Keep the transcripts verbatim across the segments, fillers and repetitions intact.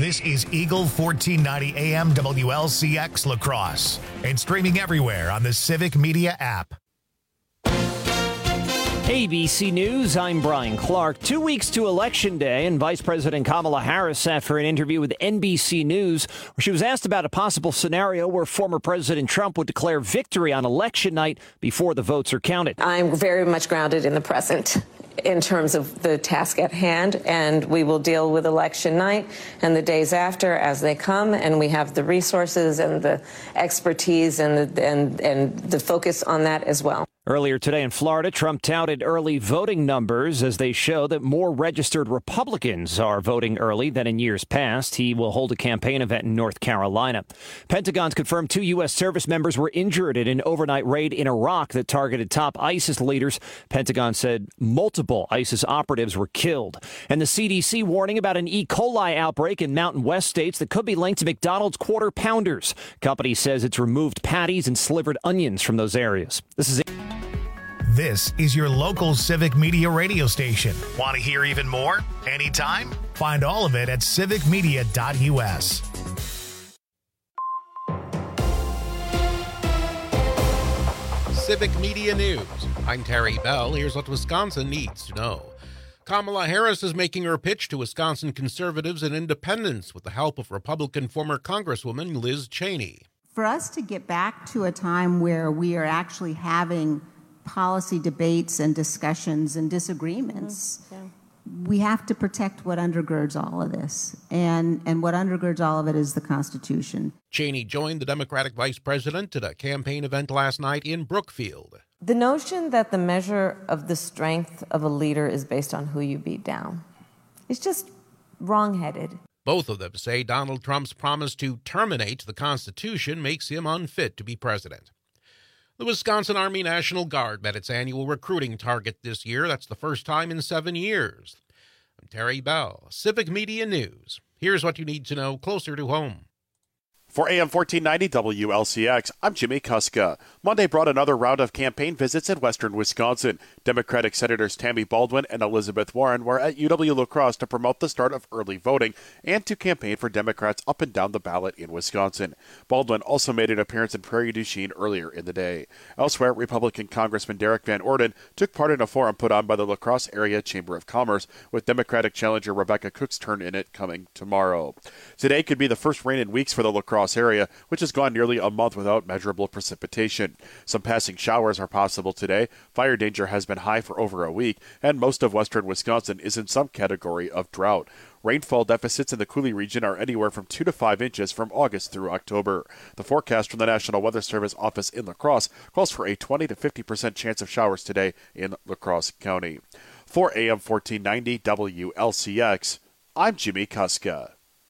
This is Eagle fourteen ninety A M W L C X La Crosse and streaming everywhere on the Civic Media app. A B C News, I'm Brian Clark. Two weeks to Election Day, and Vice President Kamala Harris sat for an interview with N B C News, where she was asked about a possible scenario where former President Trump would declare victory on election night before the votes are counted. I'm very much grounded in the present in terms of the task at hand, and we will deal with election night and the days after as they come, and we have the resources and the expertise and the, and, and the focus on that as well. Earlier today in Florida, Trump touted early voting numbers as they show that more registered Republicans are voting early than in years past. He will hold a campaign event in North Carolina. Pentagon's confirmed two U S service members were injured in an overnight raid in Iraq that targeted top ISIS leaders. Pentagon said multiple ISIS operatives were killed. And the C D C warning about an E. coli outbreak in Mountain West states that could be linked to McDonald's Quarter Pounders. Company says it's removed patties and slivered onions from those areas. This is it. This is your local Civic Media radio station. Want to hear even more? Anytime? Find all of it at civic media dot U S. Civic Media News. I'm Terry Bell. Here's what Wisconsin needs to know. Kamala Harris is making her pitch to Wisconsin conservatives and independents with the help of Republican former Congresswoman Liz Cheney. For us to get back to a time where we are actually having policy debates and discussions and disagreements, mm-hmm. yeah. we have to protect what undergirds all of this. And, and what undergirds all of it is the Constitution. Cheney joined the Democratic vice president at a campaign event last night in Brookfield. The notion that the measure of the strength of a leader is based on who you beat down is just wrong-headed. Both of them say Donald Trump's promise to terminate the Constitution makes him unfit to be president. The Wisconsin Army National Guard met its annual recruiting target this year. That's the first time in seven years. I'm Terry Bell, Civic Media News. Here's what you need to know closer to home. For A M fourteen ninety W L C X, I'm Jimmy Kuska. Monday brought another round of campaign visits in western Wisconsin. Democratic Senators Tammy Baldwin and Elizabeth Warren were at U W La Crosse to promote the start of early voting and to campaign for Democrats up and down the ballot in Wisconsin. Baldwin also made an appearance in Prairie du Chien earlier in the day. Elsewhere, Republican Congressman Derek Van Orden took part in a forum put on by the La Crosse Area Chamber of Commerce, with Democratic challenger Rebecca Cook's turn in it coming tomorrow. Today could be the first rain in weeks for the La Crosse area, which has gone nearly a month without measurable precipitation. Some passing showers are possible today. Fire danger has been high for over a week, and most of western Wisconsin is in some category of drought. Rainfall deficits in the Coulee region are anywhere from two to five inches from August through October. The forecast from the National Weather Service office in La Crosse calls for a twenty to fifty percent chance of showers today in La Crosse County. For A M fourteen ninety W L C X, I'm Jimmy Kuska.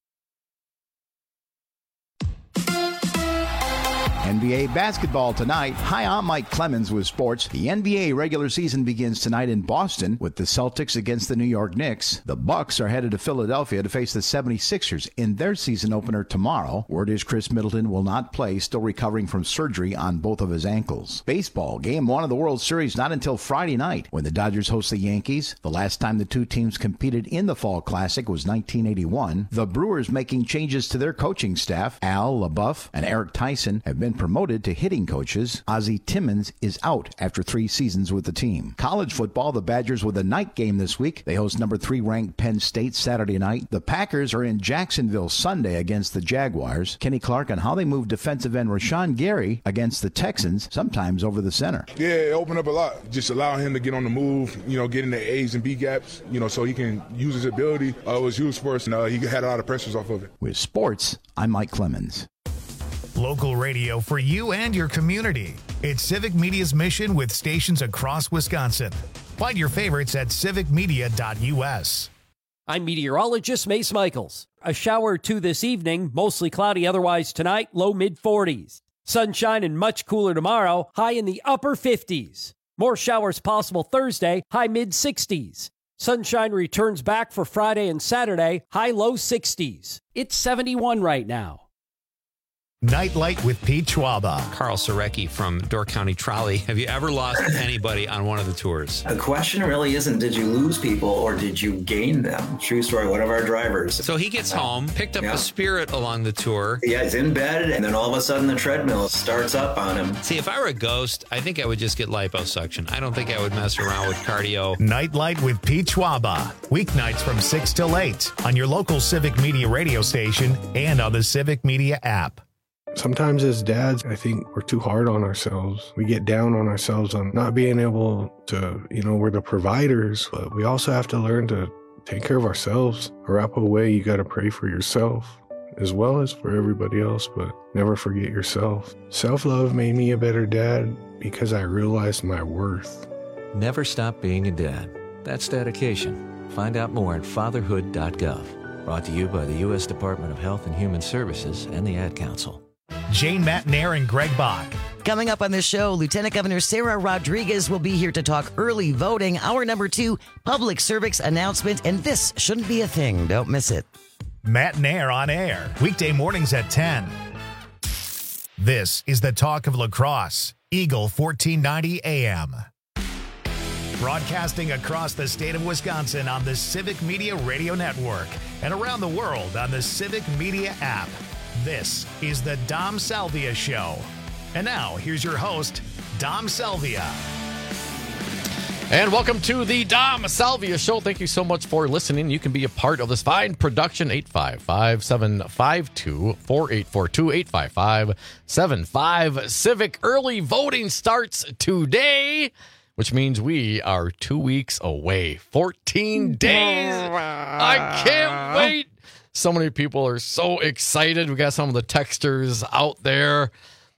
N B A basketball tonight. Hi, I'm Mike Clemens with sports. The N B A regular season begins tonight in Boston with the Celtics against the New York Knicks. The Bucks are headed to Philadelphia to face the seventy-sixers in their season opener tomorrow. Word is Chris Middleton will not play, still recovering from surgery on both of his ankles. Baseball, game one of the World Series not until Friday night when the Dodgers host the Yankees. The last time the two teams competed in the Fall Classic was nineteen eighty-one. The Brewers making changes to their coaching staff. Al LaBeouf and Eric Tyson have been promoted to hitting coaches. Ozzie Timmons is out after three seasons with the team. College football, the Badgers with a night game this week. They host number three ranked Penn State Saturday night. The Packers are in Jacksonville Sunday against the Jaguars. Kenny Clark on how they move defensive end Rashawn Gary against the Texans, sometimes over the center. Yeah, it opened up a lot. Just allow him to get on the move, you know, get in the A's and B gaps, you know, so he can use his ability. Uh, it was used for us, and uh, he had a lot of pressures off of it. With sports, I'm Mike Clemens. Local radio for you and your community. It's Civic Media's mission with stations across Wisconsin. Find your favorites at civic media dot U S. I'm meteorologist Mace Michaels. A shower or two this evening, mostly cloudy otherwise tonight, low mid forties. Sunshine and much cooler tomorrow, high in the upper fifties. More showers possible Thursday, high mid sixties. Sunshine returns back for Friday and Saturday, high low sixties. It's seventy-one right now. Nightlight with Pete Schwaba. Carl Sorecki from Door County Trolley. Have you ever lost anybody on one of the tours? The question really isn't did you lose people or did you gain them? True story, one of our drivers. So he gets home, picked up yeah. a Spirit along the tour. Yeah, he's in bed, and then all of a sudden the treadmill starts up on him. See, if I were a ghost, I think I would just get liposuction. I don't think I would mess around with cardio. Nightlight with Pete Schwaba. Weeknights from six till eight on your local Civic Media radio station and on the Civic Media app. Sometimes as dads, I think we're too hard on ourselves. We get down on ourselves on not being able to, you know, we're the providers, but we also have to learn to take care of ourselves. Wrap away, you got to pray for yourself as well as for everybody else, but never forget yourself. Self-love made me a better dad because I realized my worth. Never stop being a dad. That's dedication. Find out more at fatherhood dot gov. Brought to you by the U S Department of Health and Human Services and the Ad Council. Jane Matnair and Greg Bach. Coming up on this show, Lieutenant Governor Sarah Rodriguez will be here to talk early voting. Hour number two, public service announcement, and this shouldn't be a thing. Don't miss it. Matnair on air, weekday mornings at ten. This is the Talk of La Crosse, Eagle fourteen ninety A M. Broadcasting across the state of Wisconsin on the Civic Media Radio Network and around the world on the Civic Media app. This is the Dom Salvia Show. And now, here's your host, Dom Salvia. And welcome to the Dom Salvia Show. Thank you so much for listening. You can be a part of this fine production. eight five five, seven five two, four eight four two, eight five five, seven five. Civic early voting starts today, which means we are two weeks away. fourteen days. I can't wait. So many people are so excited. We got some of the texters out there.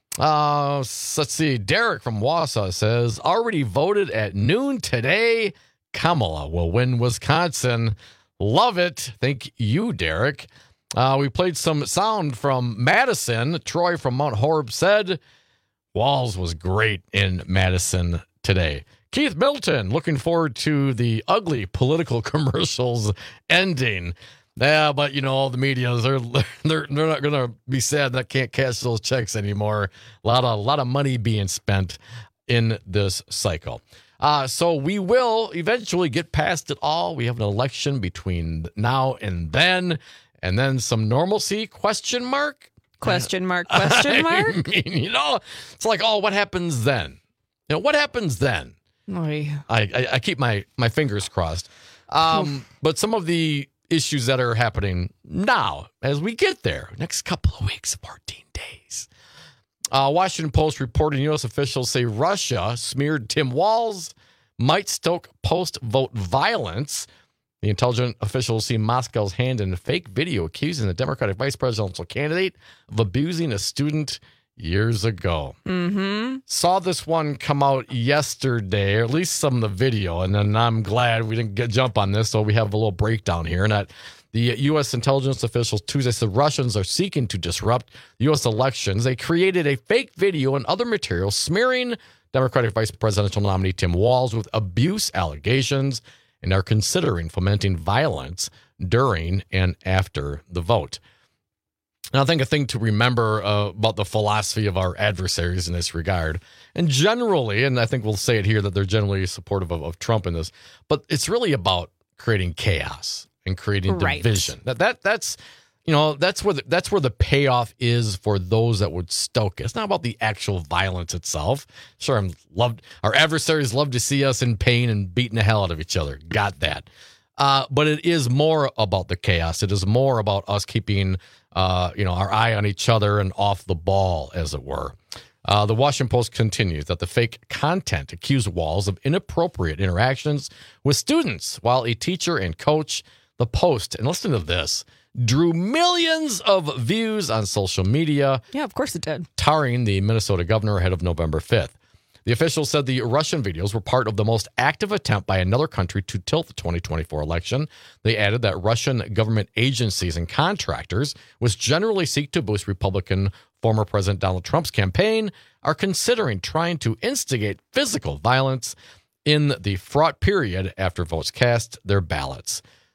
Uh, let's see. Derek from Wausau says, already voted at noon today. Kamala will win Wisconsin. Love it. Thank you, Derek. Uh, we played some sound from Madison. Troy from Mount Horeb said, Walz was great in Madison today. Keith Milton, looking forward to the ugly political commercials ending. Yeah, but, you know, all the media, they're they're, they're not going to be sad that can't cash those checks anymore. A lot of, a lot of money being spent in this cycle. Uh, so we will eventually get past it all. We have an election between now and then, and then some normalcy, question mark? Question mark, question mark? I mean, you know, it's like, oh, what happens then? You know, what happens then? Oy. I, I, I keep my, my fingers crossed. Um, but some of the issues that are happening now as we get there, next couple of weeks, fourteen days. Uh, Washington Post reporting U S officials say Russia smeared Tim Walz, might stoke post-vote violence. The intelligence officials see Moscow's hand in a fake video accusing the Democratic vice presidential candidate of abusing a student years ago. Mm-hmm. Saw this one come out yesterday, or at least some of the video, and then I'm glad we didn't get jump on this, so we have a little breakdown here. And that the U S intelligence officials Tuesday said Russians are seeking to disrupt U S elections. They created a fake video and other material smearing Democratic vice presidential nominee Tim Walz with abuse allegations and are considering fomenting violence during and after the vote. And I think a thing to remember uh, about the philosophy of our adversaries in this regard, and generally, and I think we'll say it here, that they're generally supportive of, of Trump in this, but it's really about creating chaos and creating right. division. That that that's you know that's where the, that's where the payoff is for those that would stoke it. It's not about the actual violence itself. Sure, I'm loved. Our adversaries love to see us in pain and beating the hell out of each other. Got that. Uh, but it is more about the chaos. It is more about us keeping, uh, you know, our eye on each other and off the ball, as it were. Uh, the Washington Post continues that the fake content accused Walz of inappropriate interactions with students while a teacher and coach. The Post, and listen to this, drew millions of views on social media. Yeah, of course it did. Tarring the Minnesota governor ahead of November fifth. The officials said the Russian videos were part of the most active attempt by another country to tilt the twenty twenty-four election. They added that Russian government agencies and contractors, which generally seek to boost Republican former President Donald Trump's campaign, are considering trying to instigate physical violence in the fraught period after votes cast their ballots.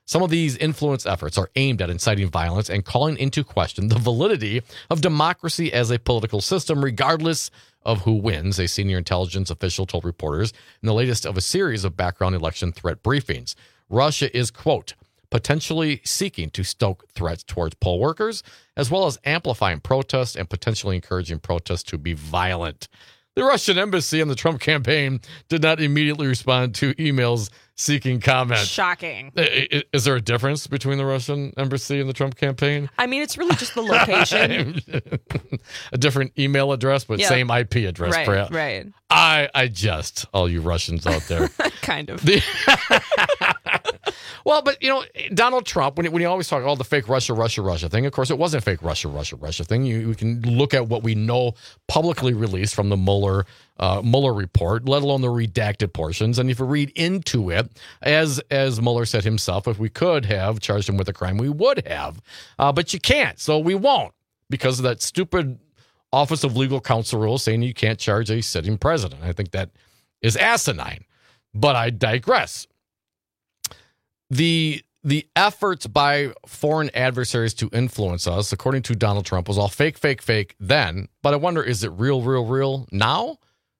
Some of these influence efforts are aimed at inciting violence and calling into question the validity of democracy as a political system, regardless of who wins, a senior intelligence official told reporters in the latest of a series of background election threat briefings. Russia is, quote, potentially seeking to stoke threats towards poll workers, as well as amplifying protests and potentially encouraging protests to be violent. The Russian embassy and the Trump campaign did not immediately respond to emails seeking comment. Shocking. Is there a difference between the Russian embassy and the Trump campaign? I mean, it's really just the location. A different email address, but Yep. same I P address. Right, perhaps. right. I, I just, all you Russians out there. Kind of. The- Well, but, you know, Donald Trump, when he, when he always talk all the fake Russia, Russia, Russia thing, of course, it wasn't a fake Russia, Russia, Russia thing. You, you can look at what we know publicly released from the Mueller, uh, Mueller report, let alone the redacted portions. And if you read into it, as as Mueller said himself, if we could have charged him with a crime, we would have. Uh, but you can't, so we won't, because of that stupid Office of Legal Counsel rule saying you can't charge a sitting president. I think that is asinine. But I digress. The the efforts by foreign adversaries to influence us, according to Donald Trump, was all fake, fake, fake then. But I wonder, is it real, real, real now?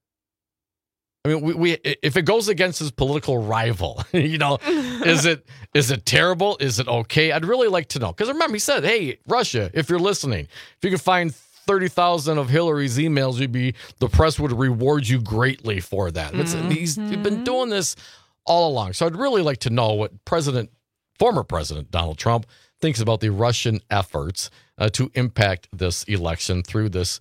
I mean, we, we if it goes against his political rival, you know, is it is it terrible? Is it okay? I'd really like to know. Because remember, he said, hey, Russia, if you're listening, if you can find thirty thousand of Hillary's emails, you'd be the press would reward you greatly for that. Mm-hmm. He's, he's been doing this all along. So I'd really like to know what President, former President Donald Trump thinks about the Russian efforts uh, to impact this election through this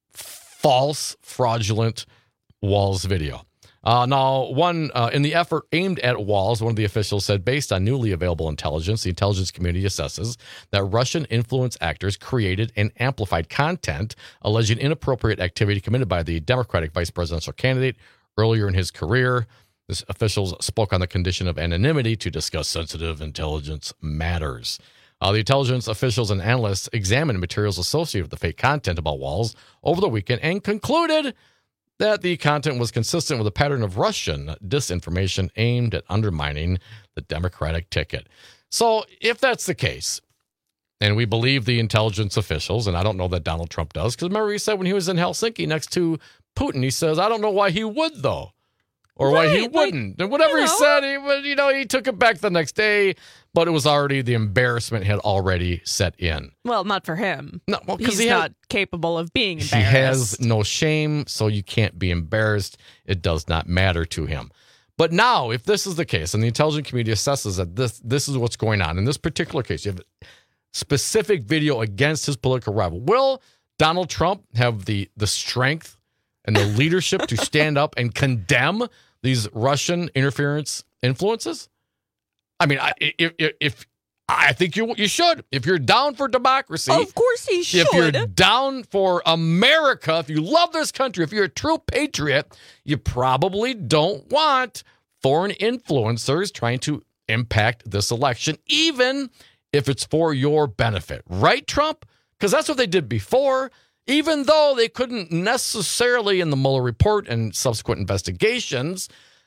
false, fraudulent Walz video. Uh, now, one uh, in the effort aimed at Walz, one of the officials said, based on newly available intelligence, the intelligence community assesses that Russian influence actors created and amplified content alleging inappropriate activity committed by the Democratic vice presidential candidate earlier in his career. This officials spoke on the condition of anonymity to discuss sensitive intelligence matters. Uh, the intelligence officials and analysts examined materials associated with the fake content about Walz over the weekend and concluded that the content was consistent with a pattern of Russian disinformation aimed at undermining the Democratic ticket. So if that's the case, and we believe the intelligence officials, and I don't know that Donald Trump does, because remember he said when he was in Helsinki next to Putin, he says, I don't know why he would, though. Or why right, he wouldn't. Like, and whatever you know. he said, he, you know, he took it back the next day, but it was already, the embarrassment had already set in. Well, not for him. No, well, He's he not has, capable of being embarrassed. He has no shame, so you can't be embarrassed. It does not matter to him. But now, if this is the case, and the intelligence community assesses that this, this is what's going on, in this particular case, you have a specific video against his political rival, will Donald Trump have the, the strength and the leadership to stand up and condemn these Russian interference influences? I mean, I, if, if, if I think you you should. If you're down for democracy, of course he should. If you're down for America, if you love this country, if you're a true patriot, you probably don't want foreign influencers trying to impact this election, even if it's for your benefit, right, Trump? Because that's what they did before. Even though they couldn't necessarily, in the Mueller report and subsequent investigations,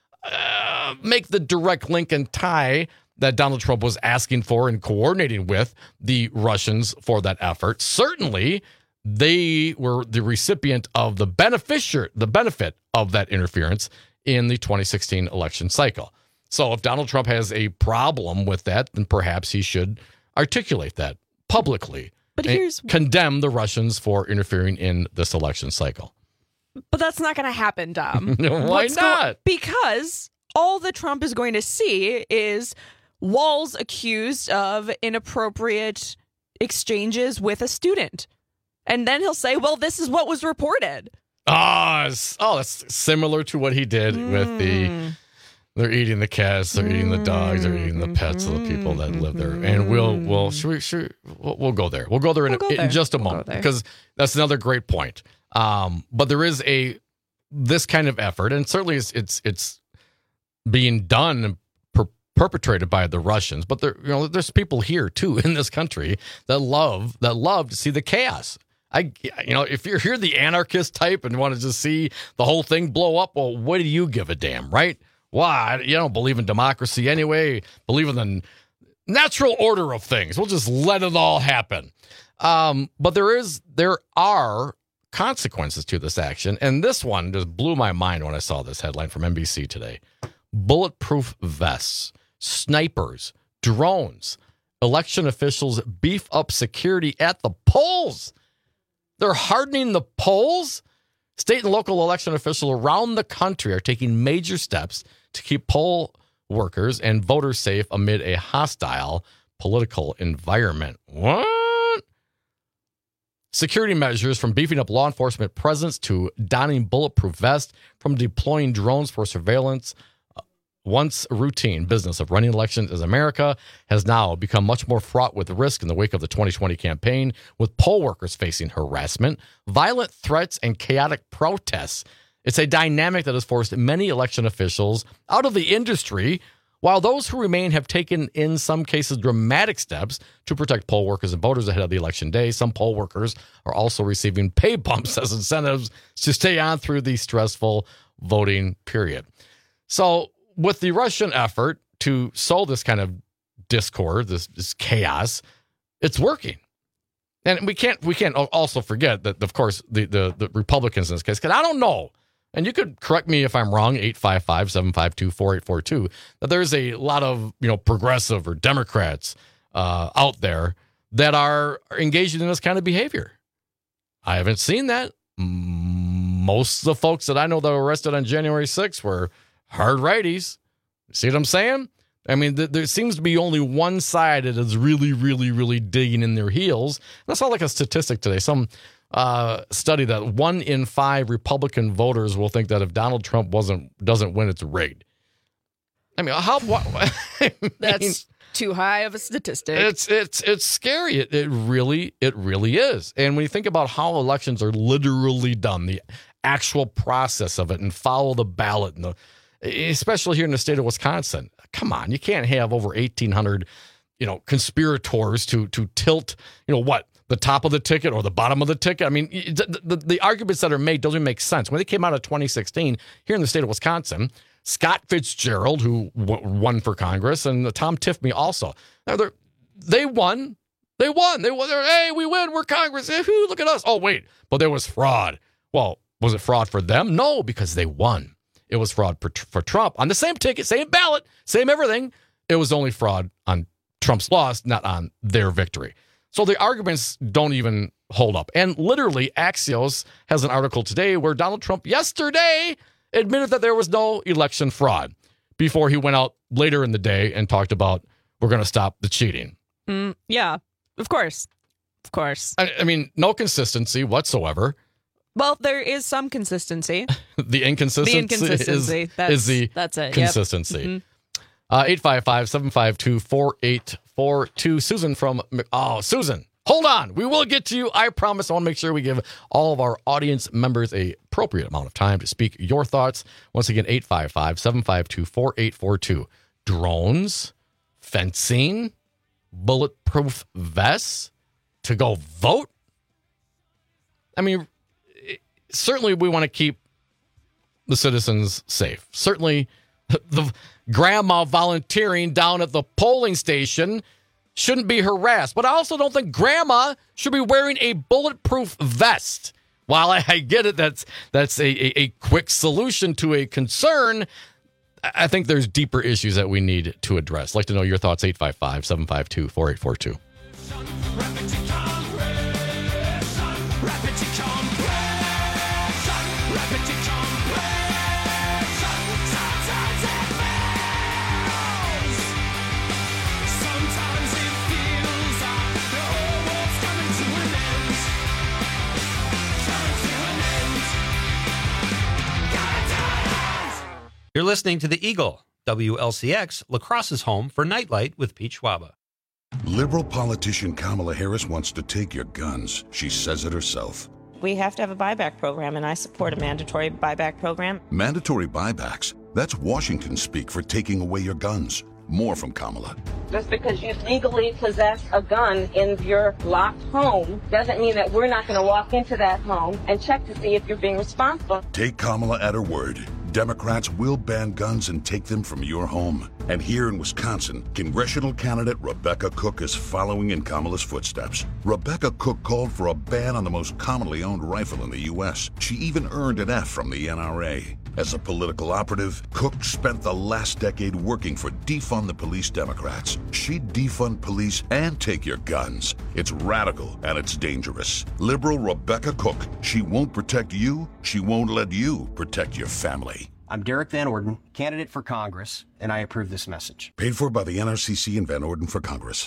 uh, make the direct link and tie that Donald Trump was asking for and coordinating with the Russians for that effort. Certainly, they were the recipient of the beneficiar, the benefit of that interference in the twenty sixteen election cycle. So if Donald Trump has a problem with that, then perhaps he should articulate that publicly. But here's condemn the Russians for interfering in this election cycle. But that's not going to happen, Dom. Why What's not? Go- because all that Trump is going to see is Walz accused of inappropriate exchanges with a student. And then he'll say, well, this is what was reported. Oh, oh that's similar to what he did mm. with the... They're eating the cats. They're eating the dogs. They're eating the pets of the people that live there. And we'll, we'll, should we, should, we'll, we'll go there. We'll go there in, we'll go a, there. in just a we'll moment because that's another great point. Um, but there is a this kind of effort, and certainly it's it's, it's being done and per, perpetrated by the Russians. But there, you know, there's people here too in this country that love that love to see the chaos. I, you know, if you're here the anarchist type and want to just see the whole thing blow up, well, what do you give a damn, right? Why? You don't believe in democracy anyway. Believe in the natural order of things. We'll just let it all happen. Um, but there is, there are consequences to this action. And this one just blew my mind when I saw this headline from N B C today. Bulletproof vests, snipers, drones, election officials beef up security at the polls. They're hardening the polls. State and local election officials around the country are taking major steps to keep poll workers and voters safe amid a hostile political environment. What? Security measures, from beefing up law enforcement presence to donning bulletproof vests, from deploying drones for surveillance. Once routine business of running elections in America has now become much more fraught with risk in the wake of the twenty twenty campaign, with poll workers facing harassment, violent threats, and chaotic protests. It's a dynamic that has forced many election officials out of the industry, while those who remain have taken, in some cases, dramatic steps to protect poll workers and voters ahead of the election day. Some poll workers are also receiving pay bumps as incentives to stay on through the stressful voting period. So, with the Russian effort to sow this kind of discord, this, this chaos, it's working. And we can't we can't also forget that, of course, the, the, the Republicans in this case, because I don't know, and you could correct me if I'm wrong, eight five five, seven five two, four eight four two, that there's a lot of, you know, progressive or Democrats uh, out there that are engaged in this kind of behavior. I haven't seen that. Most of the folks that I know that were arrested on January sixth were hard righties. See what I'm saying? I mean, th- there seems to be only one side that is really, really, really digging in their heels. That's not like a statistic today. Some uh, study that one in five Republican voters will think that if Donald Trump wasn't doesn't win, it's rigged. I mean, how? What, I mean, That's too high of a statistic. It's it's it's scary. It, it really it really is. And when you think about how elections are literally done, the actual process of it, and follow the ballot, and the especially here in the state of Wisconsin. Come on, you can't have over eighteen hundred, you know, conspirators to to tilt, you know, what, the top of the ticket or the bottom of the ticket. I mean, the, the, the arguments that are made don't even make sense. When they came out of twenty sixteen here in the state of Wisconsin, Scott Fitzgerald, who w- won for Congress, and Tom Tiffany also, they won. They won. They won. They're, hey, we win. We're Congress. Woo, look at us. Oh, wait, but there was fraud. Well, was it fraud for them? No, because they won. It was fraud for, for Trump on the same ticket, same ballot, same everything. It was only fraud on Trump's loss, not on their victory. So the arguments don't even hold up. And literally, Axios has an article today where Donald Trump yesterday admitted that there was no election fraud before he went out later in the day and talked about, we're going to stop the cheating. Mm, yeah, of course. Of course. I, I mean, no consistency whatsoever. Well, there is some consistency. the inconsistency, the inconsistency. Is, that's, is the that's it. consistency. Yep. Mm-hmm. Uh, eight five five, seven five two, four eight four two. Susan from, oh, Susan, hold on. We will get to you. I promise. I want to make sure we give all of our audience members a appropriate amount of time to speak your thoughts. Once again, eight five five, seven five two, four eight four two. Drones, fencing, bulletproof vests to go vote. I mean, certainly we want to keep the citizens safe. Certainly the grandma volunteering down at the polling station shouldn't be harassed. But I also don't think grandma should be wearing a bulletproof vest. While I get it, that's that's a, a, a quick solution to a concern, I think there's deeper issues that we need to address. I'd like to know your thoughts, eight five five, seven five two, four eight four two. You're listening to The Eagle, W L C X, La Crosse's home for Nightlight with Pete Schwaba. Liberal politician Kamala Harris wants to take your guns. She says it herself. We have to have a buyback program, and I support a mandatory buyback program. Mandatory buybacks? That's Washington speak for taking away your guns. More from Kamala. Just because you legally possess a gun in your locked home doesn't mean that we're not going to walk into that home and check to see if you're being responsible. Take Kamala at her word. Democrats will ban guns and take them from your home. And here in Wisconsin, congressional candidate Rebecca Cook is following in Kamala's footsteps. Rebecca Cook called for a ban on the most commonly owned rifle in the U S. She even earned an F from the N R A. As a political operative, Cook spent the last decade working for Defund the Police Democrats. She'd defund police and take your guns. It's radical and it's dangerous. Liberal Rebecca Cook. She won't protect you. She won't let you protect your family. I'm Derek Van Orden, candidate for Congress, and I approve this message. Paid for by the N R C C and Van Orden for Congress.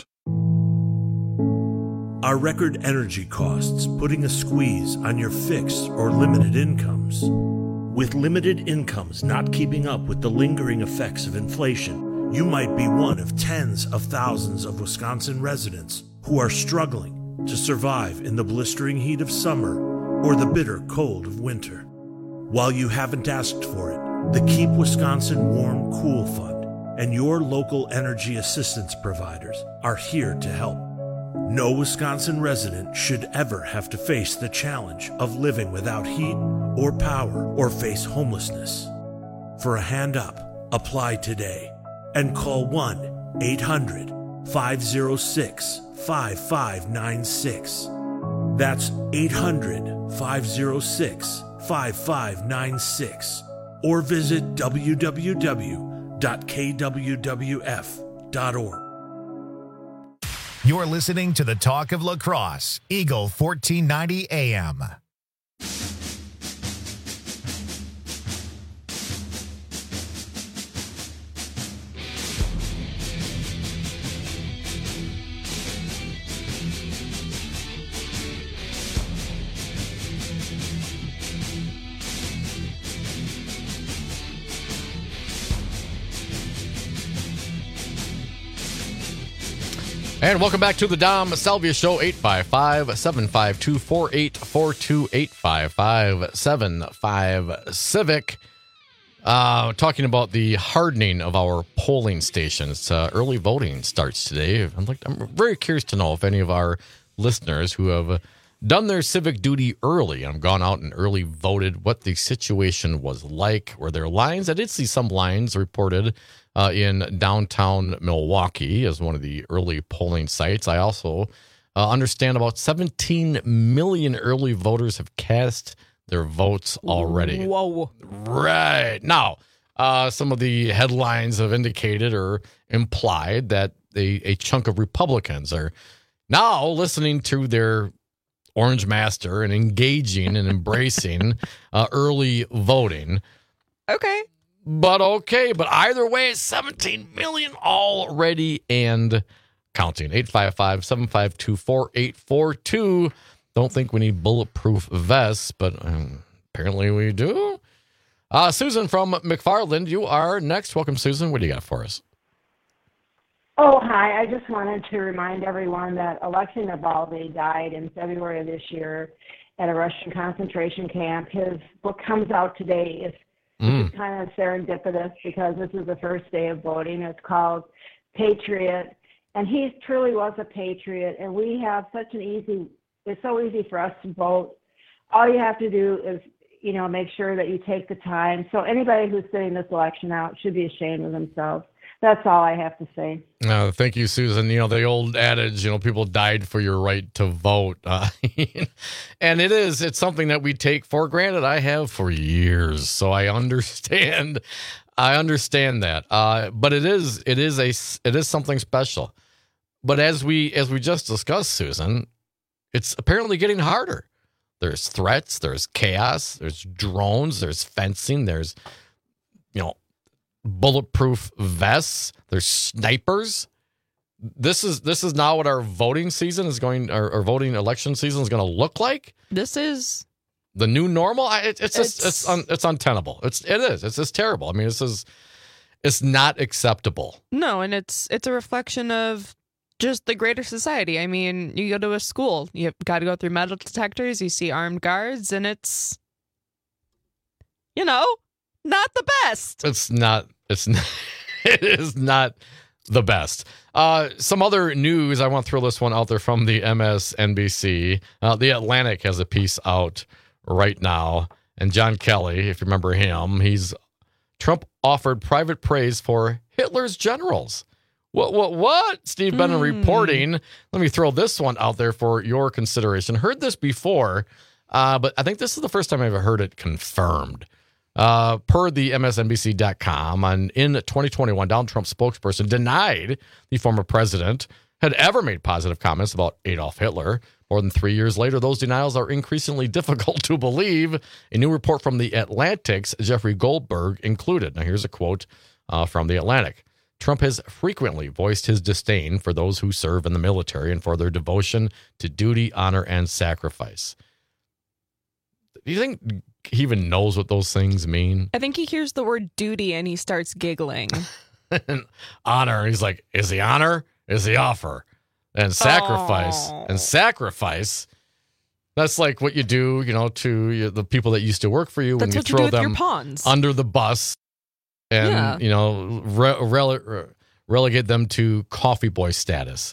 Are record energy costs putting a squeeze on your fixed or limited incomes? With limited incomes not keeping up with the lingering effects of inflation, you might be one of tens of thousands of Wisconsin residents who are struggling to survive in the blistering heat of summer or the bitter cold of winter. While you haven't asked for it, the Keep Wisconsin Warm Cool Fund and your local energy assistance providers are here to help. No Wisconsin resident should ever have to face the challenge of living without heat or power or face homelessness. For a hand up, apply today and call one eight hundred five oh six five five nine six. That's eight hundred five oh six five five nine six or visit w w w dot k w w f dot org. You're listening to the Talk of La Crosse, Eagle fourteen ninety A M. And welcome back to the Dom Salvia Show, eight five five, seven five two, four eight four two, eight five five, seven five Civic. Uh, talking about the hardening of our polling stations. Uh, early voting starts today. I'm, like, I'm very curious to know if any of our listeners who have done their civic duty early and gone out and early voted, what the situation was like. Were there lines? I did see some lines reported Uh, in downtown Milwaukee as one of the early polling sites. I also uh, understand about seventeen million early voters have cast their votes already. Whoa. Right. Now, uh, some of the headlines have indicated or implied that a, a chunk of Republicans are now listening to their orange master and engaging and embracing uh, early voting. Okay. But okay, but either way, seventeen million already and counting. eight five five, seven five two, four eight four two. Don't think we need bulletproof vests, but um, apparently we do. Uh, Susan from McFarland, you are next. Welcome, Susan. What do you got for us? Oh, hi. I just wanted to remind everyone that Alexei Navalny died in February of this year at a Russian concentration camp. His book comes out today. It's Mm. It's kind of serendipitous because this is the first day of voting. It's called Patriot, and he truly was a patriot. And we have such an easy, it's so easy for us to vote. All you have to do is, you know, make sure that you take the time. So anybody who's sitting this election out should be ashamed of themselves. That's all I have to say. Uh, thank you, Susan. You know, the old adage, you know, people died for your right to vote. Uh, and it is, it's something that we take for granted. I have for years. So I understand, I understand that. Uh, but it is, it is a, it is something special. But as we, as we just discussed, Susan, it's apparently getting harder. There's threats, there's chaos, there's drones, there's fencing, there's, you know, bulletproof vests, there's snipers. This is this is now what our voting season is going, our, our voting election season is going to look like. This is the new normal. I, it, it's just, it's it's un, it's untenable. It's it is. It's just terrible. I mean, this is it's not acceptable. No, and it's it's a reflection of just the greater society. I mean, you go to a school, you've got to go through metal detectors, you see armed guards, and it's, you know, not the best. It's not. It's not, it is not the best. Uh, some other news. I want to throw this one out there from the M S N B C. Uh, the Atlantic has a piece out right now, and John Kelly, if you remember him, he's Trump offered private praise for Hitler's generals. What, what, what? Steve Bannon mm. reporting. Let me throw this one out there for your consideration. Heard this before, uh, but I think this is the first time I've ever heard it confirmed. Uh, per the M S N B C dot com, on, in twenty twenty-one, Donald Trump's spokesperson denied the former president had ever made positive comments about Adolf Hitler. More than three years later, those denials are increasingly difficult to believe. A new report from The Atlantic's Jeffrey Goldberg included. Now, here's a quote uh, from The Atlantic. Trump has frequently voiced his disdain for those who serve in the military and for their devotion to duty, honor, and sacrifice. Do you think he even knows what those things mean? I think he hears the word duty and he starts giggling. Honor. He's like, is the honor? Is the offer? And sacrifice. Oh. And sacrifice. That's like what you do, you know, to you, the people that used to work for you. That's when you what you throw do with them your pawns. under the bus and, Yeah. you know, re- rele- relegate them to coffee boy status.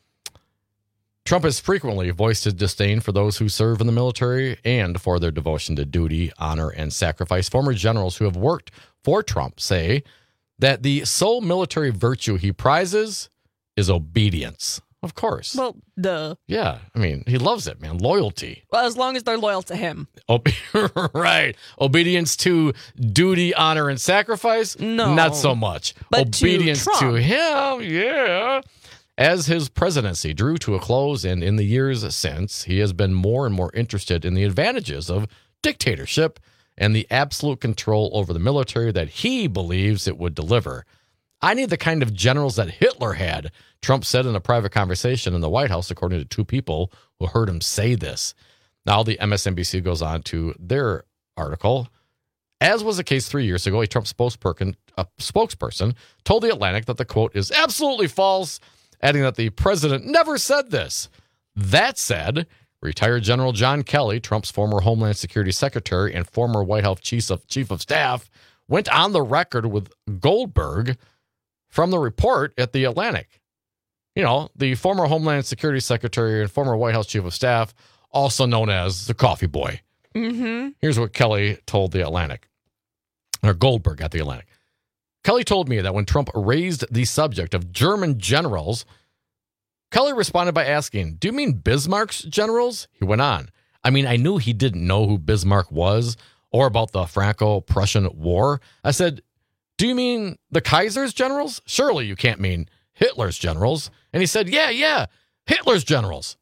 Trump has frequently voiced his disdain for those who serve in the military and for their devotion to duty, honor, and sacrifice. Former generals who have worked for Trump say that the sole military virtue he prizes is obedience. Of course. Well, duh. Yeah. I mean, he loves it, man. Loyalty. Well, as long as they're loyal to him. Ob- right. Obedience to duty, honor, and sacrifice? No. Not so much. But to Obedience to, Trump. him, yeah. As his presidency drew to a close and in the years since, he has been more and more interested in the advantages of dictatorship and the absolute control over the military that he believes it would deliver. I need the kind of generals that Hitler had, Trump said in a private conversation in the White House, according to two people who heard him say this. Now, the M S N B C goes on to their article. As was the case three years ago, a Trump spokesperson, a spokesperson told The Atlantic that the quote is absolutely false, adding that the president never said this. That said, retired General John Kelly, Trump's former Homeland Security Secretary and former White House Chief of, Chief of Staff, went on the record with Goldberg from the report at The Atlantic. You know, the former Homeland Security Secretary and former White House Chief of Staff, also known as the coffee boy. Mm-hmm. Here's what Kelly told The Atlantic, or Goldberg at The Atlantic. Kelly told me that when Trump raised the subject of German generals, Kelly responded by asking, do you mean Bismarck's generals? He went on, I mean, I knew he didn't know who Bismarck was or about the Franco-Prussian War. I said, do you mean the Kaiser's generals? Surely you can't mean Hitler's generals. And he said, yeah, yeah, Hitler's generals.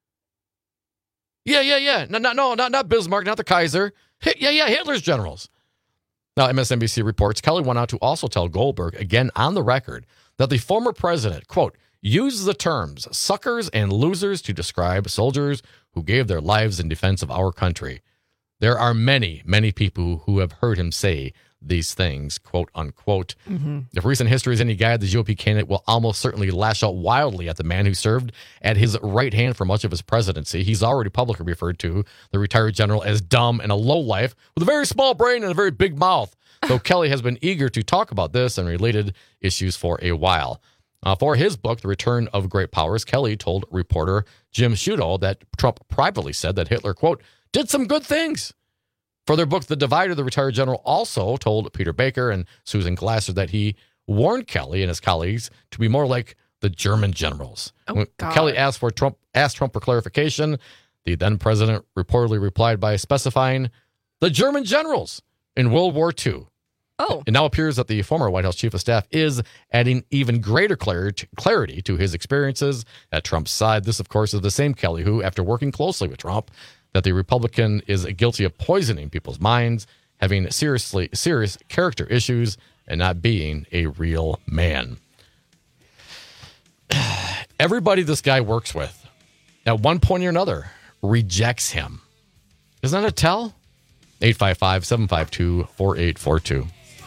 Yeah, yeah, yeah. No, no, no, not, not Bismarck, not the Kaiser. Hit, yeah, yeah, Hitler's generals. Now, M S N B C reports Kelly went on to also tell Goldberg, again on the record, that the former president, quote, used the terms suckers and losers to describe soldiers who gave their lives in defense of our country. There are many, many people who have heard him say these things, quote unquote. Mm-hmm. If recent history is any guide, the G O P candidate will almost certainly lash out wildly at the man who served at his right hand for much of his presidency. He's already publicly referred to the retired general as dumb and a lowlife with a very small brain and a very big mouth. Though Kelly has been eager to talk about this and related issues for a while. Uh, for his book, The Return of Great Powers, Kelly told reporter Jim Sciutto that Trump privately said that Hitler, quote, did some good things. For their book, The Divider, the retired general also told Peter Baker and Susan Glasser that he warned Kelly and his colleagues to be more like the German generals. Oh, when God. Kelly asked for Trump asked Trump for clarification, the then president reportedly replied by specifying the German generals in World War Two. Oh. It now appears that the former White House Chief of Staff is adding even greater clarity, clarity to his experiences at Trump's side. This, of course, is the same Kelly who, after working closely with Trump, that the Republican is guilty of poisoning people's minds, having seriously serious character issues, and not being a real man. Everybody this guy works with, at one point or another, rejects him. Isn't that a tell? eight five five, seven five two, four eight four two.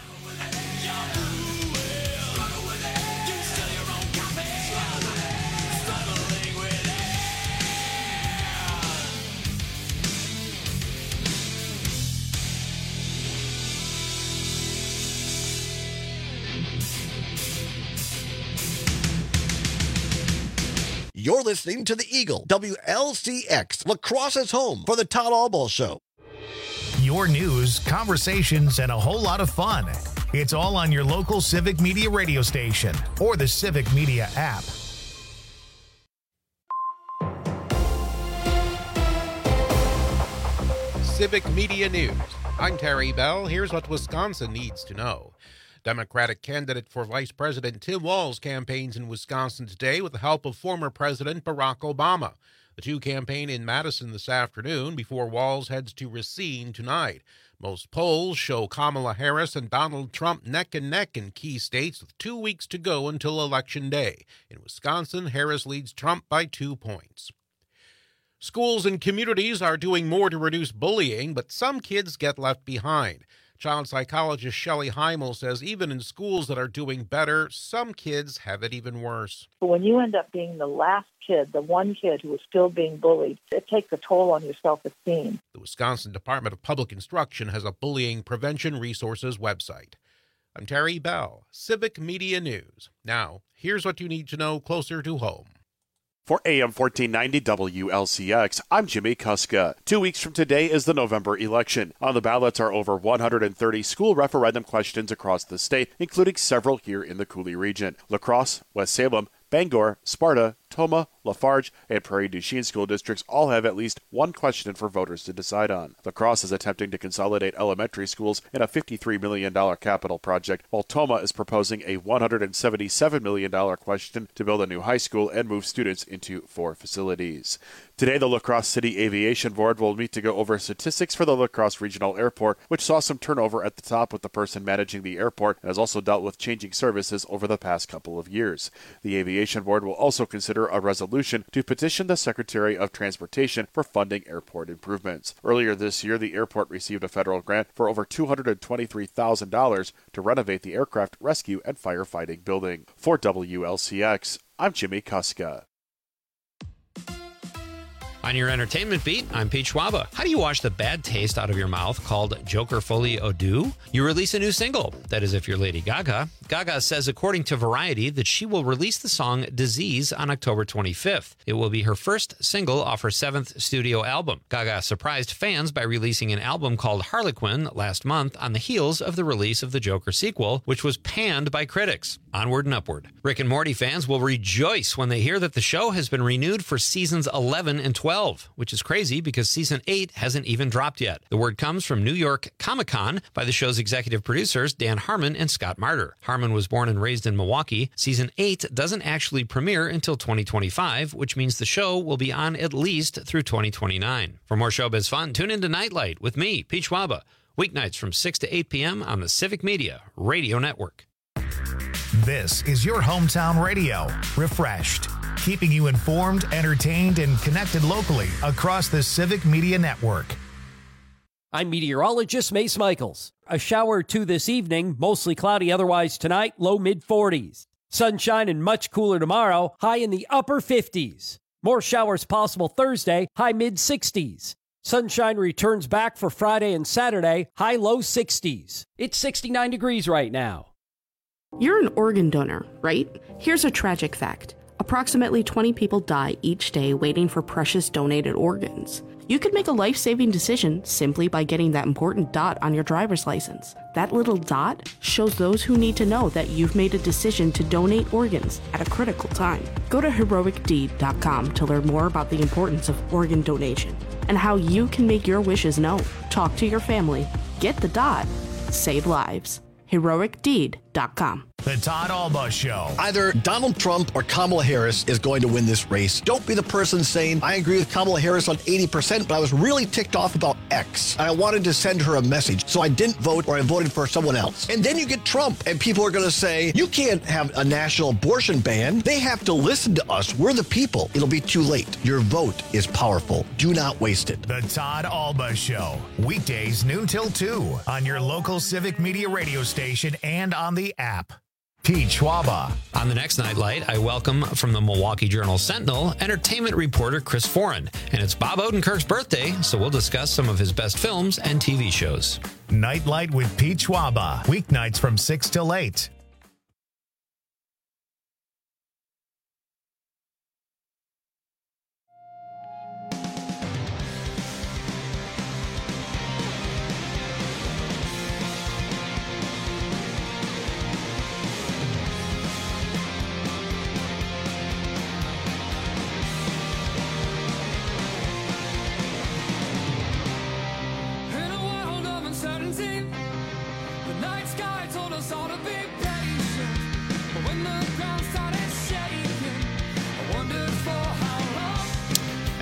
You're listening to the Eagle, W L C X, La Crosse's home for the Todd Albaugh Show. Your news, conversations, and a whole lot of fun. It's all on your local Civic Media radio station or the Civic Media app. Civic Media News. I'm Terry Bell. Here's what Wisconsin needs to know. Democratic candidate for Vice President Tim Walz campaigns in Wisconsin today with the help of former President Barack Obama. The two campaign in Madison this afternoon before Walz heads to Racine tonight. Most polls show Kamala Harris and Donald Trump neck and neck in key states with two weeks to go until Election Day. In Wisconsin, Harris leads Trump by two points. Schools and communities are doing more to reduce bullying, but some kids get left behind. Child psychologist Shelley Heimel says even in schools that are doing better, some kids have it even worse. But when you end up being the last kid, the one kid who is still being bullied, it takes a toll on your self-esteem. The Wisconsin Department of Public Instruction has a bullying prevention resources website. I'm Terry Bell, Civic Media News. Now, here's what you need to know closer to home. For A M fourteen ninety W L C X, I'm Jimmy Kuska. Two weeks from today is the November election. On the ballots are over one hundred thirty school referendum questions across the state, including several here in the Cooley region. La Crosse, West Salem, Bangor, Sparta, Tomah, Lafarge, and Prairie du Chien school districts all have at least one question for voters to decide on. La Crosse is attempting to consolidate elementary schools in a fifty-three million dollars capital project, while Tomah is proposing a one hundred seventy-seven million dollars question to build a new high school and move students into four facilities. Today, the La Crosse City Aviation Board will meet to go over statistics for the La Crosse Regional Airport, which saw some turnover at the top with the person managing the airport and has also dealt with changing services over the past couple of years. The Aviation Board will also consider a resolution to petition the Secretary of Transportation for funding airport improvements. Earlier this year, the airport received a federal grant for over two hundred twenty-three thousand dollars to renovate the aircraft rescue and firefighting building. For W L C X, I'm Jimmy Kuska. On your entertainment beat, I'm Pete Schwaba. How do you wash the bad taste out of your mouth called Joker Folie Eau Douce? You release a new single. That is if you're Lady Gaga. Gaga says, according to Variety, that she will release the song Disease on October twenty-fifth. It will be her first single off her seventh studio album. Gaga surprised fans by releasing an album called Harlequin last month on the heels of the release of the Joker sequel, which was panned by critics. Onward and upward. Rick and Morty fans will rejoice when they hear that the show has been renewed for seasons eleven and twelve, which is crazy because season eight hasn't even dropped yet. The word comes from New York Comic-Con by the show's executive producers Dan Harmon and Scott Marder. Harmon was born and raised in Milwaukee. Season eight doesn't actually premiere until twenty twenty-five, which means the show will be on at least through twenty twenty-nine. For more showbiz fun, tune into Nightlight with me, Pete Schwaba, weeknights from six to eight p.m. on the Civic Media Radio Network. This is your hometown radio, refreshed, keeping you informed, entertained, and connected locally across the Civic Media Network. I'm meteorologist Mace Michaels. A shower or two this evening, mostly cloudy otherwise tonight, low mid forties. Sunshine and much cooler tomorrow, high in the upper fifties. More showers possible Thursday, high mid sixties. Sunshine returns back for Friday and Saturday, high low sixties. It's sixty-nine degrees right now. You're an organ donor, right? Here's a tragic fact. Approximately twenty people die each day waiting for precious donated organs. You could make a life-saving decision simply by getting that important dot on your driver's license. That little dot shows those who need to know that you've made a decision to donate organs at a critical time. Go to heroic deed dot com to learn more about the importance of organ donation and how you can make your wishes known. Talk to your family. Get the dot. Save lives. heroic deed dot com. The Todd Alba Show. Either Donald Trump or Kamala Harris is going to win this race. Don't be the person saying, I agree with Kamala Harris on eighty percent, but I was really ticked off about X. I wanted to send her a message, so I didn't vote or I voted for someone else. And then you get Trump, and people are going to say, you can't have a national abortion ban. They have to listen to us. We're the people. It'll be too late. Your vote is powerful. Do not waste it. The Todd Alba Show. Weekdays noon till two on your local Civic Media radio station and on the app. Pete Schwaba. On the next Nightlight, I welcome from the Milwaukee Journal-Sentinel entertainment reporter Chris Foran. And it's Bob Odenkirk's birthday, so we'll discuss some of his best films and T V shows. Nightlight with Pete Schwaba. Weeknights from six till eight.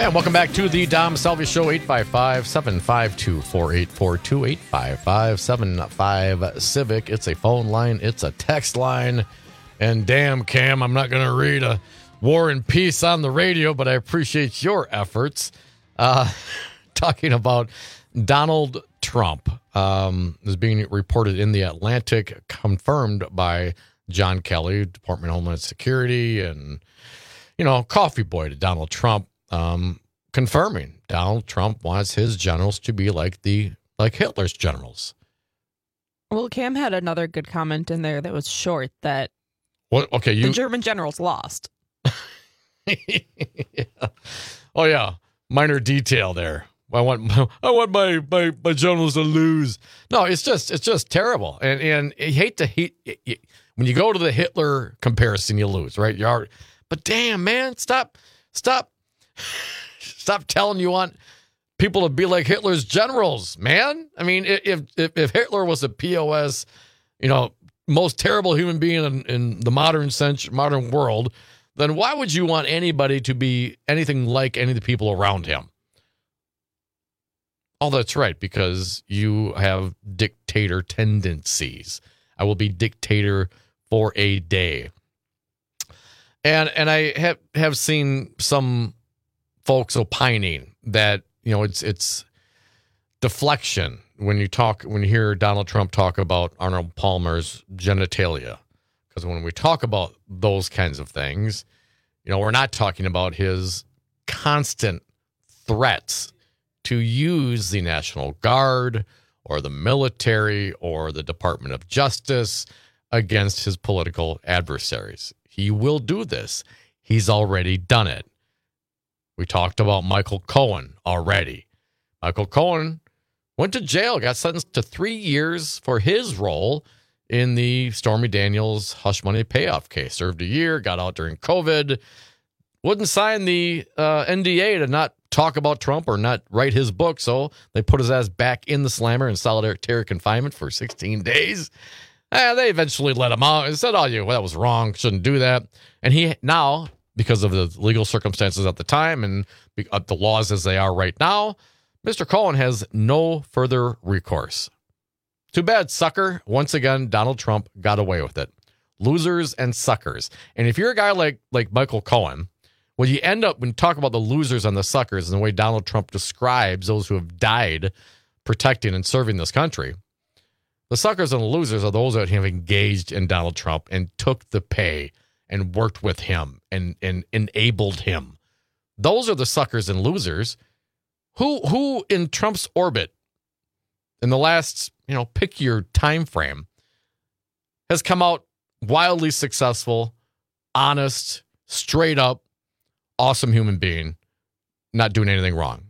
And welcome back to the Dom Salvia Show, eight five five, seven five two, four eight four two, eight five five, seven five, Civic. It's a phone line. It's a text line. And damn, Cam, I'm not going to read a War and Peace on the radio, but I appreciate your efforts. Uh, talking about Donald Trump um, is being reported in the Atlantic, confirmed by John Kelly, Department of Homeland Security, and, you know, coffee boy to Donald Trump. Um, confirming Donald Trump wants his generals to be like the like Hitler's generals. Well, Cam had another good comment in there that was short that what? Okay, you the German generals lost. Yeah. Oh yeah, minor detail there. I want my, I want my, my my generals to lose. No, it's just it's just terrible. And and you hate to hate when you go to the Hitler comparison, you lose, right? You are, but damn man, stop stop. Stop telling you want people to be like Hitler's generals, man. I mean, if if, if Hitler was a P O S, you know, most terrible human being in, in the modern sense, modern world, then why would you want anybody to be anything like any of the people around him? Oh, that's right, because you have dictator tendencies. I will be dictator for a day. And and I have, have seen some folks opining that, you know, it's it's deflection when you talk when you hear Donald Trump talk about Arnold Palmer's genitalia, because when we talk about those kinds of things, you know, we're not talking about his constant threats to use the National Guard or the military or the Department of Justice against his political adversaries. He will do this. He's already done it. We talked about Michael Cohen already. Michael Cohen went to jail, got sentenced to three years for his role in the Stormy Daniels hush money payoff case. Served a year, got out during COVID, wouldn't sign the uh, N D A to not talk about Trump or not write his book, so they put his ass back in the slammer in solitary confinement for sixteen days. Eh, they eventually let him out and said, oh, you, well, that was wrong, shouldn't do that. And he now, because of the legal circumstances at the time and the laws as they are right now, Mister Cohen has no further recourse. Too bad, sucker. Once again, Donald Trump got away with it. Losers and suckers. And if you're a guy like like Michael Cohen, when you end up, when you talk about the losers and the suckers and the way Donald Trump describes those who have died protecting and serving this country, the suckers and the losers are those that have engaged in Donald Trump and took the pay and worked with him and, and enabled him. Those are the suckers and losers. Who who in Trump's orbit in the last, you know, pick your time frame, has come out wildly successful, honest, straight up, awesome human being, not doing anything wrong?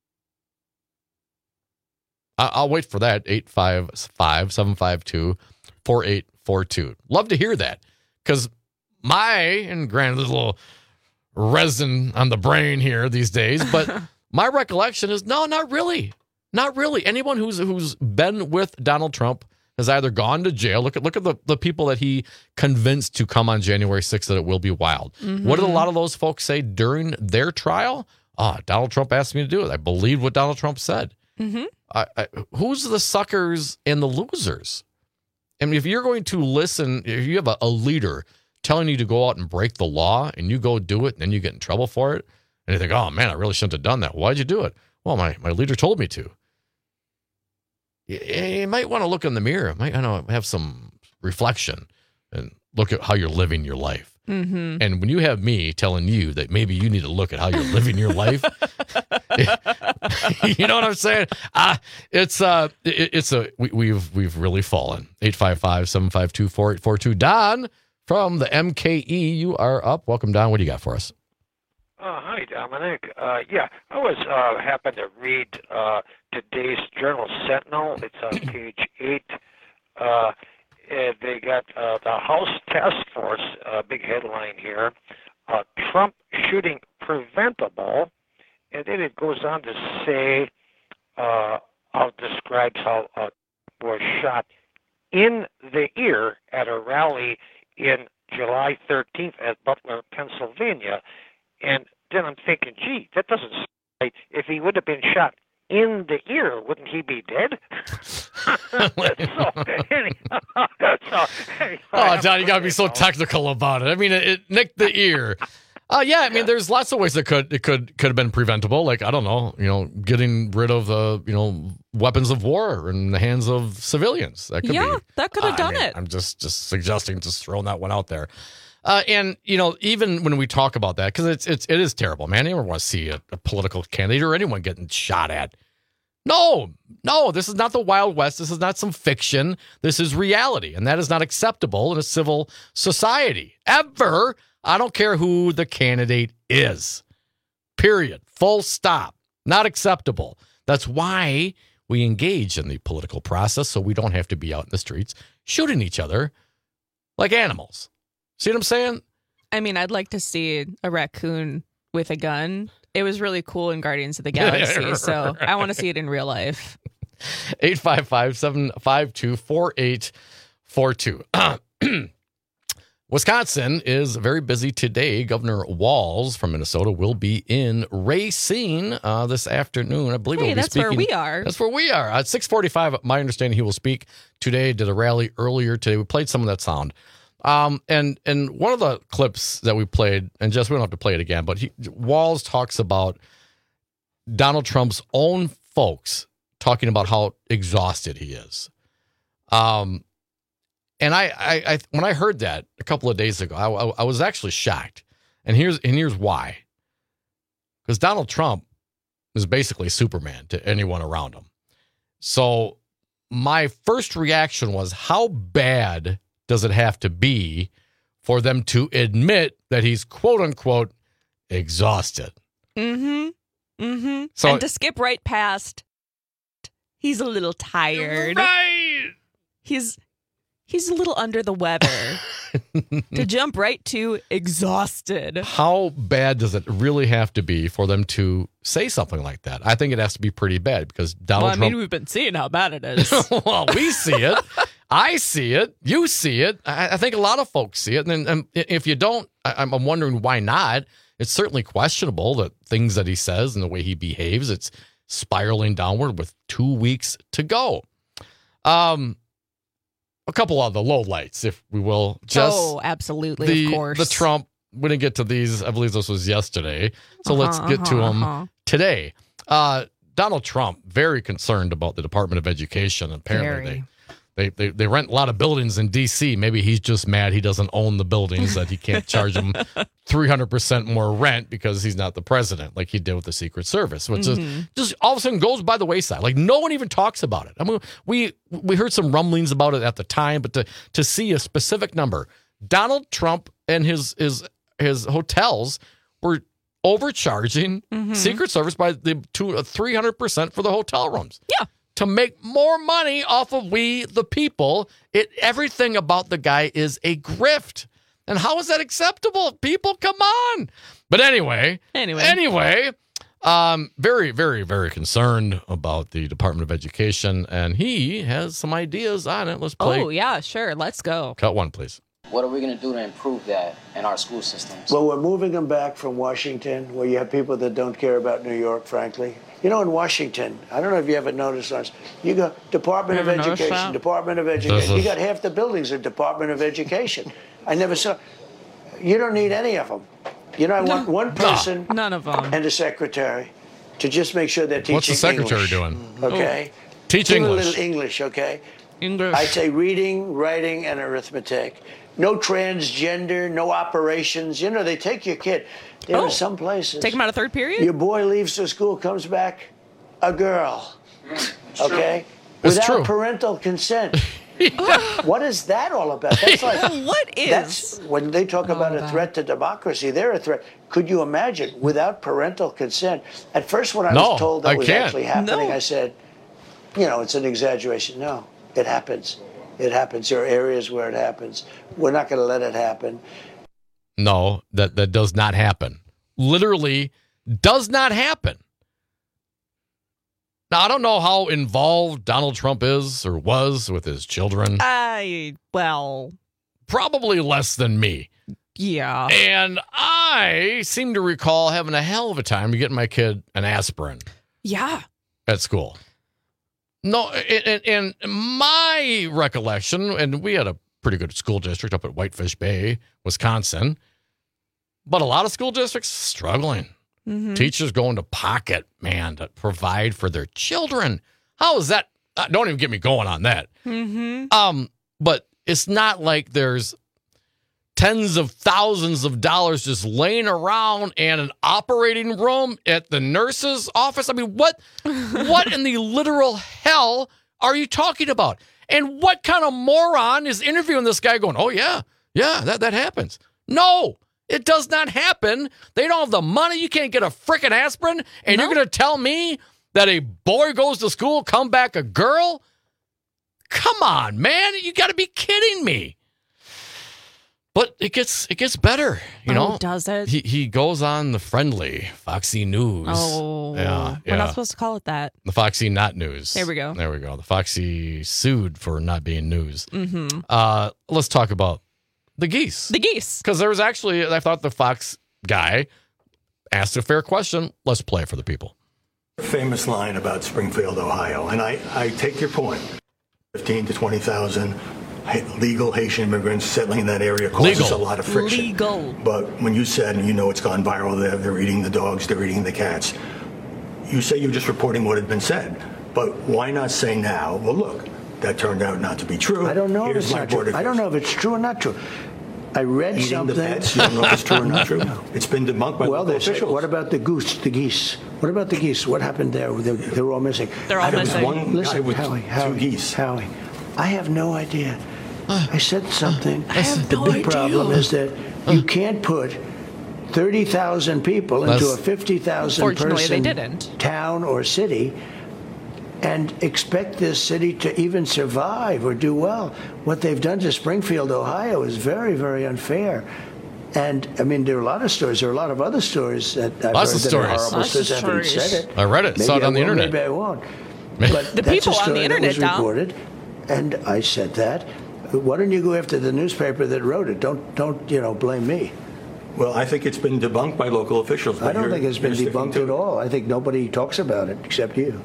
I- I'll wait for that. eight five five, seven five two, four eight four two. Love to hear that, because my, and granted, there's a little resin on the brain here these days, but my recollection is, no, not really. Not really. Anyone who's who's been with Donald Trump has either gone to jail. Look at look at the, the people that he convinced to come on January sixth that it will be wild. Mm-hmm. What did a lot of those folks say during their trial? Ah, oh, Donald Trump asked me to do it. I believed what Donald Trump said. Mm-hmm. I, I, who's the suckers and the losers? I mean, if you're going to listen, if you have a, a leader telling you to go out and break the law and you go do it and then you get in trouble for it, and you think, oh, man, I really shouldn't have done that. Why'd you do it? Well, my, my leader told me to. You, you might want to look in the mirror. Might I know have some reflection and look at how you're living your life. Mm-hmm. And when you have me telling you that maybe you need to look at how you're living your life, you know what I'm saying? Uh, it's uh, it, it's a we, we've we've really fallen. eight five five, seven five two, four eight four two. Don from the M K E, you are up. Welcome, Don. What do you got for us? Uh, hi, Dominic. Uh, yeah, I was uh, happened to read uh, today's Journal Sentinel. It's on page eight. Uh, they got uh, the House Task Force, uh, big headline here, uh, Trump shooting preventable. And then it goes on to say, uh, I'll describe how uh, was shot in the ear at a rally in July thirteenth at Butler, Pennsylvania. And then I'm thinking, gee, that doesn't sound right. If he would have been shot in the ear, wouldn't he be dead? so, anyhow, so, anyhow, oh, John, you got to be so technical about it. I mean, it, it nicked the ear. Uh, yeah, I mean, there's lots of ways that could it could could have been preventable. Like, I don't know, you know, getting rid of the you know weapons of war in the hands of civilians. That could yeah, be, that could have uh, done I mean, it. I'm just just suggesting, just throwing that one out there. Uh, and you know, even when we talk about that, because it's it's it is terrible, man. You never want to see a, a political candidate or anyone getting shot at. No, no, this is not the Wild West. This is not some fiction. This is reality, and that is not acceptable in a civil society ever. I don't care who the candidate is. Period. Full stop. Not acceptable. That's why we engage in the political process, so we don't have to be out in the streets shooting each other like animals. See what I'm saying? I mean, I'd like to see a raccoon with a gun. It was really cool in Guardians of the Galaxy, right. So I want to see it in real life. eight five five, seven five two, four eight four two. Wisconsin is very busy today. Governor Walz from Minnesota will be in Racine uh, this afternoon. I believe hey, he'll be that's speaking. where we are. That's where we are. At six forty-five, my understanding, he will speak today. Did a rally earlier today. We played some of that sound. Um, and and one of the clips that we played, and just we don't have to play it again, but he, Walz talks about Donald Trump's own folks talking about how exhausted he is. Um. And I, I, I, when I heard that a couple of days ago, I, I, I was actually shocked. And here's, and here's why. Because Donald Trump is basically Superman to anyone around him. So my first reaction was, how bad does it have to be for them to admit that he's quote unquote exhausted? Mm-hmm. Mm-hmm. So, and to skip right past, he's a little tired. Right. He's He's a little under the weather. To jump right to exhausted. How bad does it really have to be for them to say something like that? I think it has to be pretty bad because Donald well, I Trump. mean, we've been seeing how bad it is. Well, we see it. I see it. You see it. I, I think a lot of folks see it. And, and if you don't, I, I'm wondering why not. It's certainly questionable that things that he says and the way he behaves, it's spiraling downward with two weeks to go. Um. A couple of the lowlights, if we will. Just oh, absolutely, the, of course. The Trump, we didn't get to these. I believe this was yesterday. So uh-huh, let's get uh-huh, to them uh-huh. today. Uh, Donald Trump, very concerned about the Department of Education. Apparently, they, they, they, they rent a lot of buildings in D C. Maybe he's just mad he doesn't own the buildings, that he can't charge them three hundred percent more rent because he's not the president, like he did with the Secret Service, which mm-hmm. is just all of a sudden goes by the wayside. Like no one even talks about it. I mean, we we heard some rumblings about it at the time, but to to see a specific number, Donald Trump and his his his hotels were overcharging mm-hmm. Secret Service by the two uh, three hundred percent for the hotel rooms. Yeah. To make more money off of we, the people. It everything about the guy is a grift. And how is that acceptable? People, come on. But anyway, anyway, anyway, um, very, very, very concerned about the Department of Education. And he has some ideas on it. Let's play. Oh, yeah, sure. Let's go. Cut one, please. What are we going to do to improve that in our school systems? Well, we're moving them back from Washington, where you have people that don't care about New York, frankly. You know, in Washington, I don't know if you ever noticed this, you go Department of Education, Department of Education. You got half the buildings are Department of Education. I never saw. You don't need any of them. You know, I want no, one person, no, none of them, and a secretary to just make sure they're teaching What's the secretary English, doing? Okay, oh. Teach Do English. a little English, okay. English. I'd say reading, writing, and arithmetic. No transgender, no operations. You know, they take your kid. There oh. are some places. Take him out of third period? Your boy leaves the school, comes back, a girl. It's okay? True. It's Without true. parental consent. Yeah. What is that all about? That's like what is that's when they talk about a threat to democracy, they're a threat. Could you imagine without parental consent? At first when I no, was told that I was can't. actually happening, no. I said, you know, it's an exaggeration. No, it happens. It happens. There are areas where it happens. We're not going to let it happen. No, that, that does not happen. Literally does not happen. Now, I don't know how involved Donald Trump is or was with his children. I, well. Probably less than me. Yeah. And I seem to recall having a hell of a time getting my kid an aspirin. Yeah. At school. No, and, and my recollection, and we had a pretty good school district up at Whitefish Bay, Wisconsin, but a lot of school districts struggling. Mm-hmm. Teachers going to pocket, man, to provide for their children. How is that? Uh, don't even get me going on that. Mm-hmm. Um, but it's not like there's tens of thousands of dollars just laying around in an operating room at the nurse's office. I mean, what, what in the literal hell are you talking about? And what kind of moron is interviewing this guy going, oh, yeah, yeah, that, that happens. No, it does not happen. They don't have the money. You can't get a freaking aspirin. And no. You're going to tell me that a boy goes to school, come back a girl? Come on, man. You got to be kidding me. But it gets it gets better, you know. Oh, does it? He he goes on the friendly Foxy News. Oh, yeah, we're yeah. not supposed to call it that. The Foxy Not News. There we go. There we go. The Foxy sued for not being news. Mm-hmm. Uh, let's talk about the geese. The geese. Because there was actually, I thought the Fox guy asked a fair question. Let's play it for the people. Famous line about Springfield, Ohio, and I, I take your point. Fifteen to twenty thousand. Legal Haitian immigrants settling in that area causes Legal. a lot of friction. Legal. But when you said, and you know it's gone viral, they're, they're eating the dogs, they're eating the cats, you say you're just reporting what had been said. But why not say now, well, look, that turned out not to be true. I don't know Here's if it's my not true. board of I don't know if it's true or not true. I read Eating something. the pets, you don't know if it's true or not true? It's been debunked by well, local they say, officials. what about the goose, the geese? What about the geese? What happened there? They, they were all missing. They're all There was missing. one Listen, guy with Howie, two Howie, geese. Howie, I have no idea. I said something. I have the no big idea. problem is that you can't put thirty thousand people into That's- a fifty thousand Fortunately, they person didn't. town or city and expect this city to even survive or do well. What they've done to Springfield, Ohio is very, very unfair. And, I mean, there are a lot of stories. There are a lot of other stories that I've Lots heard of that stories. are horrible. Lots of Since I haven't stories. said it. I read it. Maybe Saw it I on the will, internet. Maybe I won't. The But The that's people a on story the internet, that was Dom. reported, and I said that. Why don't you go after the newspaper that wrote it? Don't, don't you know, blame me. Well, I think it's been debunked by local officials. but I don't you're- think it's been you're sticking debunked to at it. all. I think nobody talks about it except you.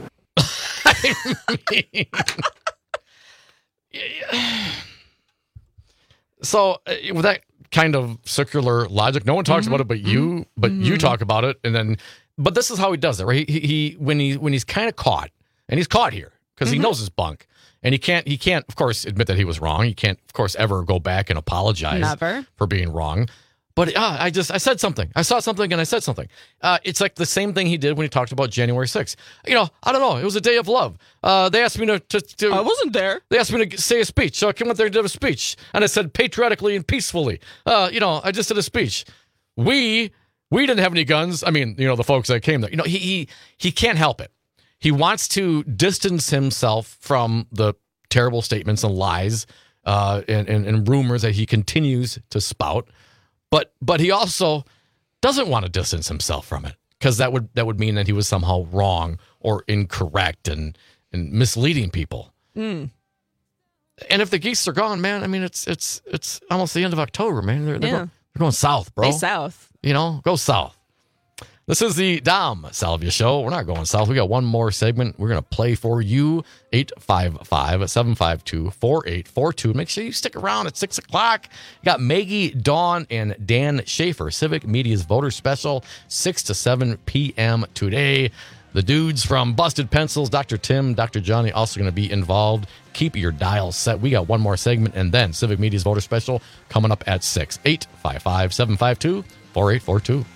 So uh, with that kind of circular logic, no one talks Mm-hmm. about it, but you, but you talk about it, and then, but this is how he does it, right? He, he when he when he's kind of caught, and he's caught here because Mm-hmm. he knows his bunk, and he can't he can't of course admit that he was wrong. He can't of course ever go back and apologize Never. for being wrong. But uh, I just I said something. I saw something and I said something. Uh, it's like the same thing he did when he talked about January sixth. You know, I don't know. It was a day of love. Uh, they asked me to, to, to I wasn't there. They asked me to say a speech, so I came up there and did a speech, and I said patriotically and peacefully. Uh, you know, I just did a speech. We we didn't have any guns. I mean, you know, the folks that came there. You know, he he he can't help it. He wants to distance himself from the terrible statements and lies uh, and, and and rumors that he continues to spout. But but he also doesn't want to distance himself from it because that would that would mean that he was somehow wrong or incorrect and and misleading people. Mm. And if the geese are gone, man, I mean it's it's it's almost the end of October, man. They're they're, Yeah. going, they're going south, bro. Stay south. You know, go south. This is the Dom Salvia Show. We're not going south. We got one more segment we're going to play for you. eight five five, seven five two, four eight four two. Make sure you stick around at six o'clock. You got Maggie, Dawn, and Dan Schaefer. Civic Media's Voter Special, six to seven p.m. today. The dudes from Busted Pencils, Doctor Tim, Doctor Johnny, also going to be involved. Keep your dial set. We got one more segment, and then Civic Media's Voter Special coming up at six. eight five five, seven five two, four eight four two.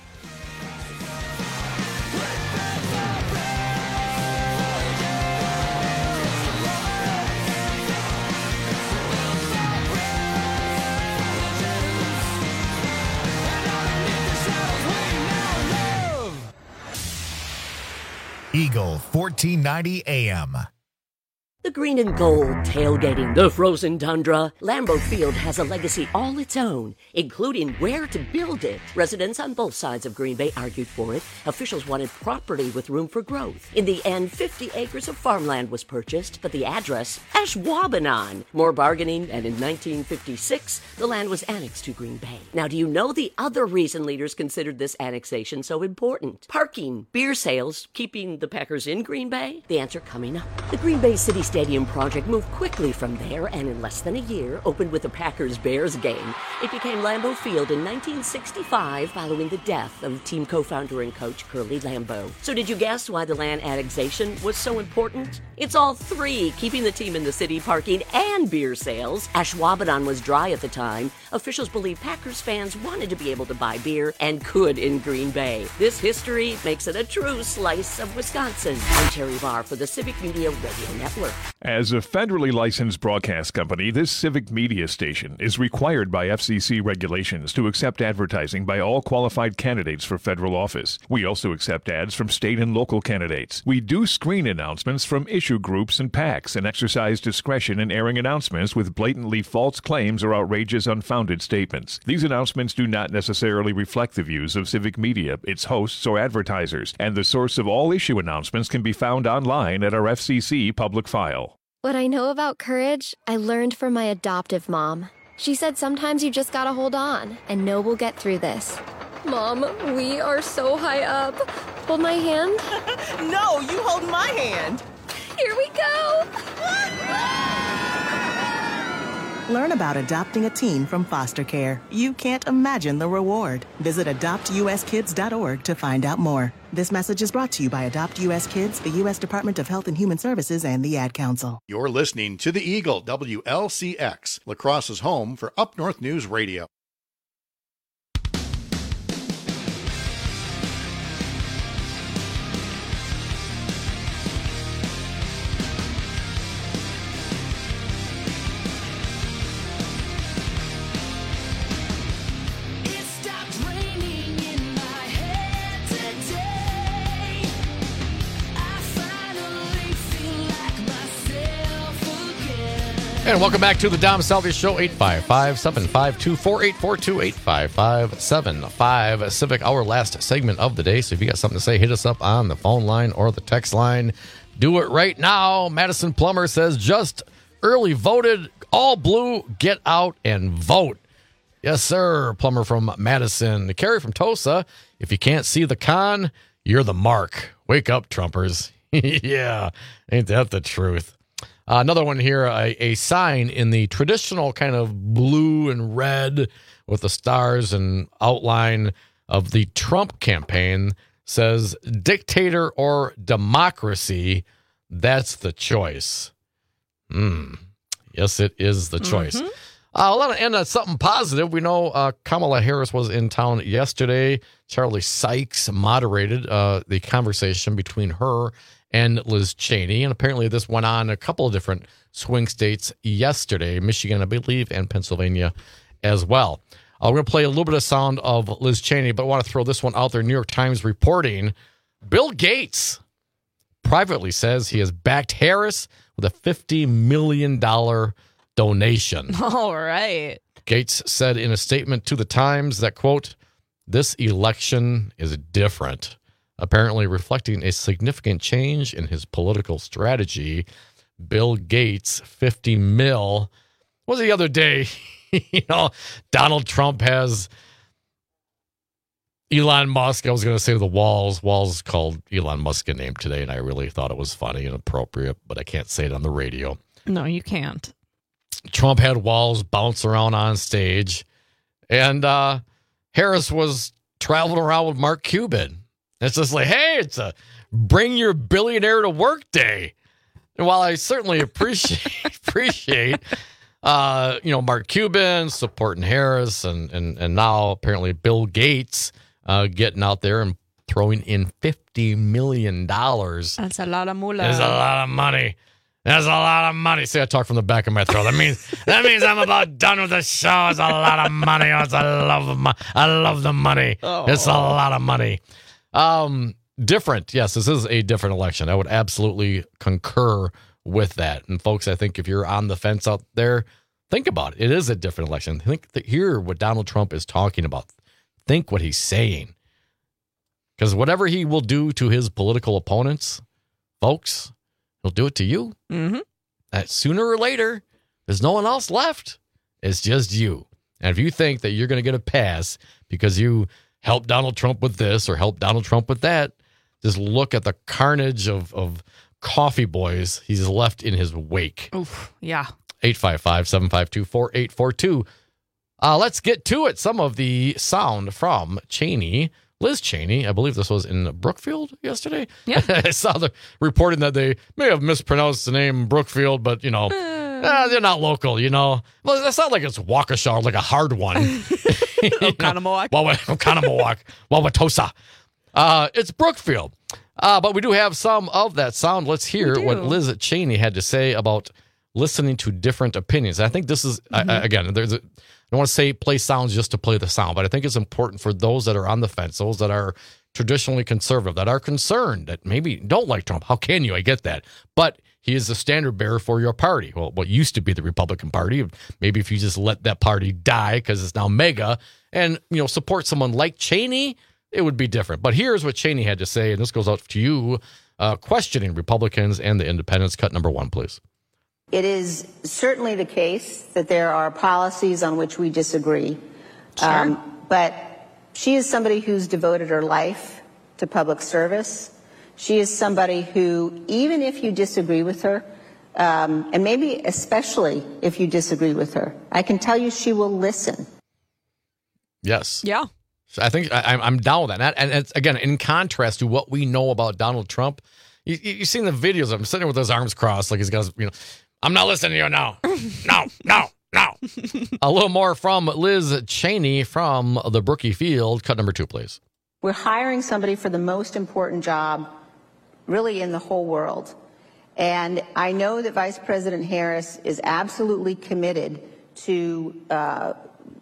Eagle fourteen ninety A M. The green and gold, tailgating, the frozen tundra. Lambeau Field has a legacy all its own, including where to build it. Residents on both sides of Green Bay argued for it. Officials wanted property with room for growth. In the end, fifty acres of farmland was purchased, but the address, Ashwaubenon. More bargaining, and in nineteen fifty-six, the land was annexed to Green Bay. Now, do you know the other reason leaders considered this annexation so important? Parking, beer sales, keeping the Packers in Green Bay? The answer coming up. The Green Bay City Stadium project moved quickly from there and in less than a year opened with the Packers-Bears game. It became Lambeau Field in nineteen sixty-five following the death of team co-founder and coach Curly Lambeau. So did you guess why the land annexation was so important? It's all three, keeping the team in the city, parking, and beer sales. Ashwaubenon was dry at the time. Officials believe Packers fans wanted to be able to buy beer and could in Green Bay. This history makes it a true slice of Wisconsin. I'm Terry Barr for the Civic Media Radio Network. As a federally licensed broadcast company, this Civic Media station is required by F C C regulations to accept advertising by all qualified candidates for federal office. We also accept ads from state and local candidates. We do screen announcements from issue groups and PACs and exercise discretion in airing announcements with blatantly false claims or outrageous, unfounded statements. These announcements do not necessarily reflect the views of Civic Media, its hosts, or advertisers, and the source of all issue announcements can be found online at our F C C public file. What I know about courage, I learned from my adoptive mom. She said sometimes you just gotta hold on and know we'll get through this. Mom, we are so high up. Hold my hand. No, you hold my hand. Here we go. Learn about adopting a teen from foster care. You can't imagine the reward. Visit adopt u s kids dot org to find out more. This message is brought to you by Adopt U S Kids, the U S Department of Health and Human Services, and the Ad Council. You're listening to The Eagle, W L C X, La Crosse's home for Up North News Radio. And welcome back to the Dom Salvia Show, eight five five, seven five two, four eight four two, eight five five, seven five Civic, our last segment of the day. So if you got something to say, hit us up on the phone line or the text line. Do it right now. Madison Plummer says, just early voted, all blue, get out and vote. Yes, sir. Plummer from Madison. Carrie from Tosa, if you can't see the con, you're the mark. Wake up, Trumpers. Yeah, ain't that the truth? Uh, another one here, a, a sign in the traditional kind of blue and red with the stars and outline of the Trump campaign says, dictator or democracy, that's the choice. Mm. Yes, it is the choice. Mm-hmm. Uh, let to end on something positive. We know uh, Kamala Harris was in town yesterday. Charlie Sykes moderated uh, the conversation between her and Liz Cheney. And apparently this went on in a couple of different swing states yesterday, Michigan, I believe, and Pennsylvania as well. Uh, we're going to play a little bit of sound of Liz Cheney, but I want to throw this one out there. New York Times reporting, Bill Gates privately says he has backed Harris with a fifty million dollars donation. All right. Gates said in a statement to the Times that, quote, this election is different, apparently reflecting a significant change in his political strategy. Bill Gates, fifty mil. What was the other day? You know, Donald Trump has Elon Musk. I was going to say the Walls. Walls called Elon Musk a name today, and I really thought it was funny and appropriate, but I can't say it on the radio. No, you can't. Trump had Walls bounce around on stage, and uh, Harris was traveling around with Mark Cuban. It's just like, hey, it's a bring your billionaire to work day. And while I certainly appreciate appreciate, uh, you know, Mark Cuban supporting Harris, and and and now apparently Bill Gates uh, getting out there and throwing in fifty million dollars. That's a lot of moolah. That's a lot of money. That's a lot of money. See, I talk from the back of my throat. That means that means I'm about done with the show. It's a lot of money. It's I love the mo- I love the money. Oh. It's a lot of money. Um, different. Yes, this is a different election. I would absolutely concur with that. And folks, I think if you're on the fence out there, think about it. It is a different election. Think, hear what Donald Trump is talking about. Think what he's saying. Because whatever he will do to his political opponents, folks, he'll do it to you. Mm-hmm. That sooner or later, there's no one else left. It's just you. And if you think that you're going to get a pass because you helped Donald Trump with this or helped Donald Trump with that, just look at the carnage of, of coffee boys he's left in his wake. Oof, yeah. eight five five, seven five two, four eight four two. Uh, let's get to it. Some of the sound from Cheney. Liz Cheney, I believe this was in Brookfield yesterday. Yeah. I saw the reporting that they may have mispronounced the name Brookfield, but, you know, uh, uh, they're not local, you know. Well, that's not like it's Waukesha or like a hard one. Oconomowoc. Oconomowoc. Wauwatosa. Uh, it's Brookfield. Uh, but we do have some of that sound. Let's hear what Liz Cheney had to say about listening to different opinions. I think this is, mm-hmm. I, again, there's a, I don't want to say play sounds just to play the sound, but I think it's important for those that are on the fence, those that are traditionally conservative, that are concerned, that maybe don't like Trump. How can you? I get that. But he is the standard bearer for your party. Well, what used to be the Republican Party, maybe if you just let that party die because it's now MAGA and, you know, support someone like Cheney, it would be different. But here's what Cheney had to say, and this goes out to you, uh, questioning Republicans and the independents. Cut number one, please. It is certainly the case that there are policies on which we disagree. Sure. Um, but she is somebody who's devoted her life to public service. She is somebody who, even if you disagree with her, um, and maybe especially if you disagree with her, I can tell you she will listen. Yes. Yeah. So I think I, I'm down with that. And it's, again, in contrast to what we know about Donald Trump, you, you've seen the videos of him sitting with his arms crossed, like he's got, you know, I'm not listening to you now. No, no, no. A little more from Liz Cheney from the Brookie Field. Cut number two, please. We're hiring somebody for the most important job really in the whole world. And I know that Vice President Harris is absolutely committed to uh,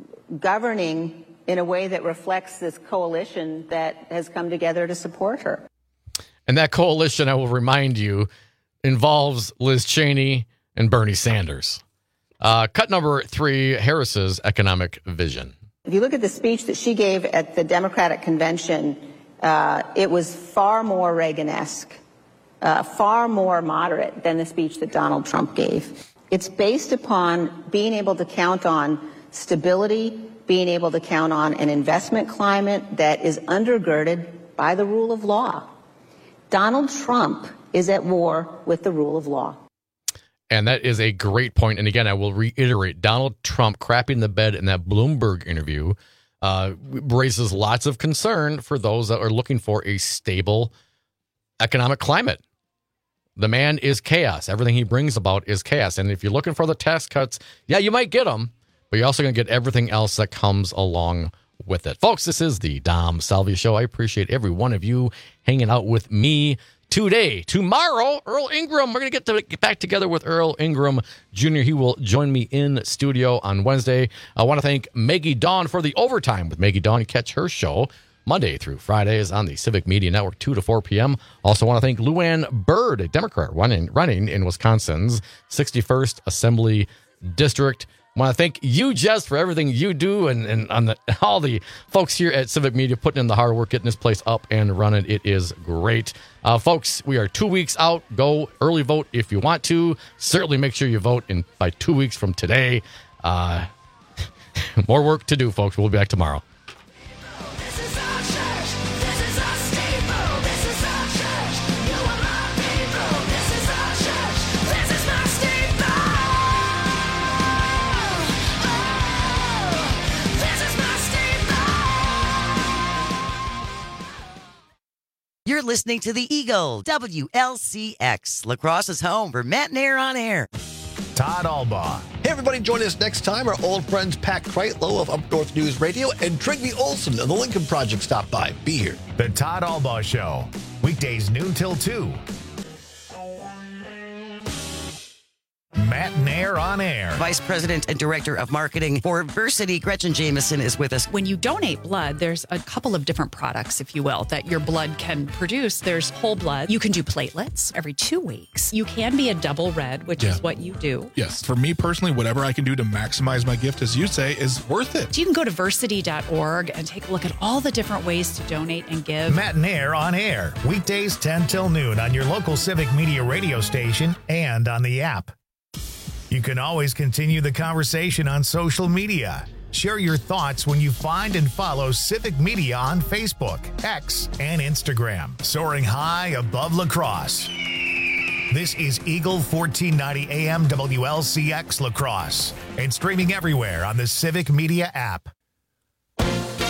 governing in a way that reflects this coalition that has come together to support her. And that coalition, I will remind you, involves Liz Cheney and Bernie Sanders. Uh, cut number three, Harris's economic vision. If you look at the speech that she gave at the Democratic convention, uh, it was far more Reagan-esque, uh, far more moderate than the speech that Donald Trump gave. It's based upon being able to count on stability, being able to count on an investment climate that is undergirded by the rule of law. Donald Trump is at war with the rule of law. And that is a great point. And again, I will reiterate, Donald Trump crapping the bed in that Bloomberg interview uh, raises lots of concern for those that are looking for a stable economic climate. The man is chaos. Everything he brings about is chaos. And if you're looking for the tax cuts, yeah, you might get them, but you're also going to get everything else that comes along with it. Folks, this is the Dom Salvia Show. I appreciate every one of you hanging out with me today. Tomorrow, Earl Ingram. We're going to get to get back together with Earl Ingram Junior He will join me in studio on Wednesday. I want to thank Maggie Dawn for the overtime with Maggie Dawn. You catch her show Monday through Fridays on the Civic Media Network, two to four p.m. Also want to thank Luann Byrd, a Democrat running, running in Wisconsin's sixty-first Assembly District. I want to thank you, Jess, for everything you do, and, and on the, all the folks here at Civic Media putting in the hard work, getting this place up and running. It is great. Uh, folks, we are two weeks out. Go early vote if you want to. Certainly make sure you vote in by two weeks from today. Uh, more work to do, folks. We'll be back tomorrow. You're listening to The Eagle, W L C X, La Crosse's home for Matt and Air on Air. Todd Albaugh. Hey, everybody, join us next time. Our old friends Pat Kreitlow of Up North News Radio and Trigby Olson of the Lincoln Project stop by. Be here. The Todd Albaugh Show. Weekdays noon till two. Matt and Air Air on Air. Vice President and Director of Marketing for Versity, Gretchen Jameson, is with us. When you donate blood, there's a couple of different products, if you will, that your blood can produce. There's whole blood. You can do platelets every two weeks. You can be a double red, which Yeah. is what you do. Yes. For me personally, whatever I can do to maximize my gift, as you say, is worth it. So you can go to versity dot org and take a look at all the different ways to donate and give. Matt and Air on Air, weekdays ten till noon on your local Civic Media radio station and on the app. You can always continue the conversation on social media. Share your thoughts when you find and follow Civic Media on Facebook, X, and Instagram. Soaring high above La Crosse. This is Eagle fourteen ninety A M W L C X La Crosse and streaming everywhere on the Civic Media app.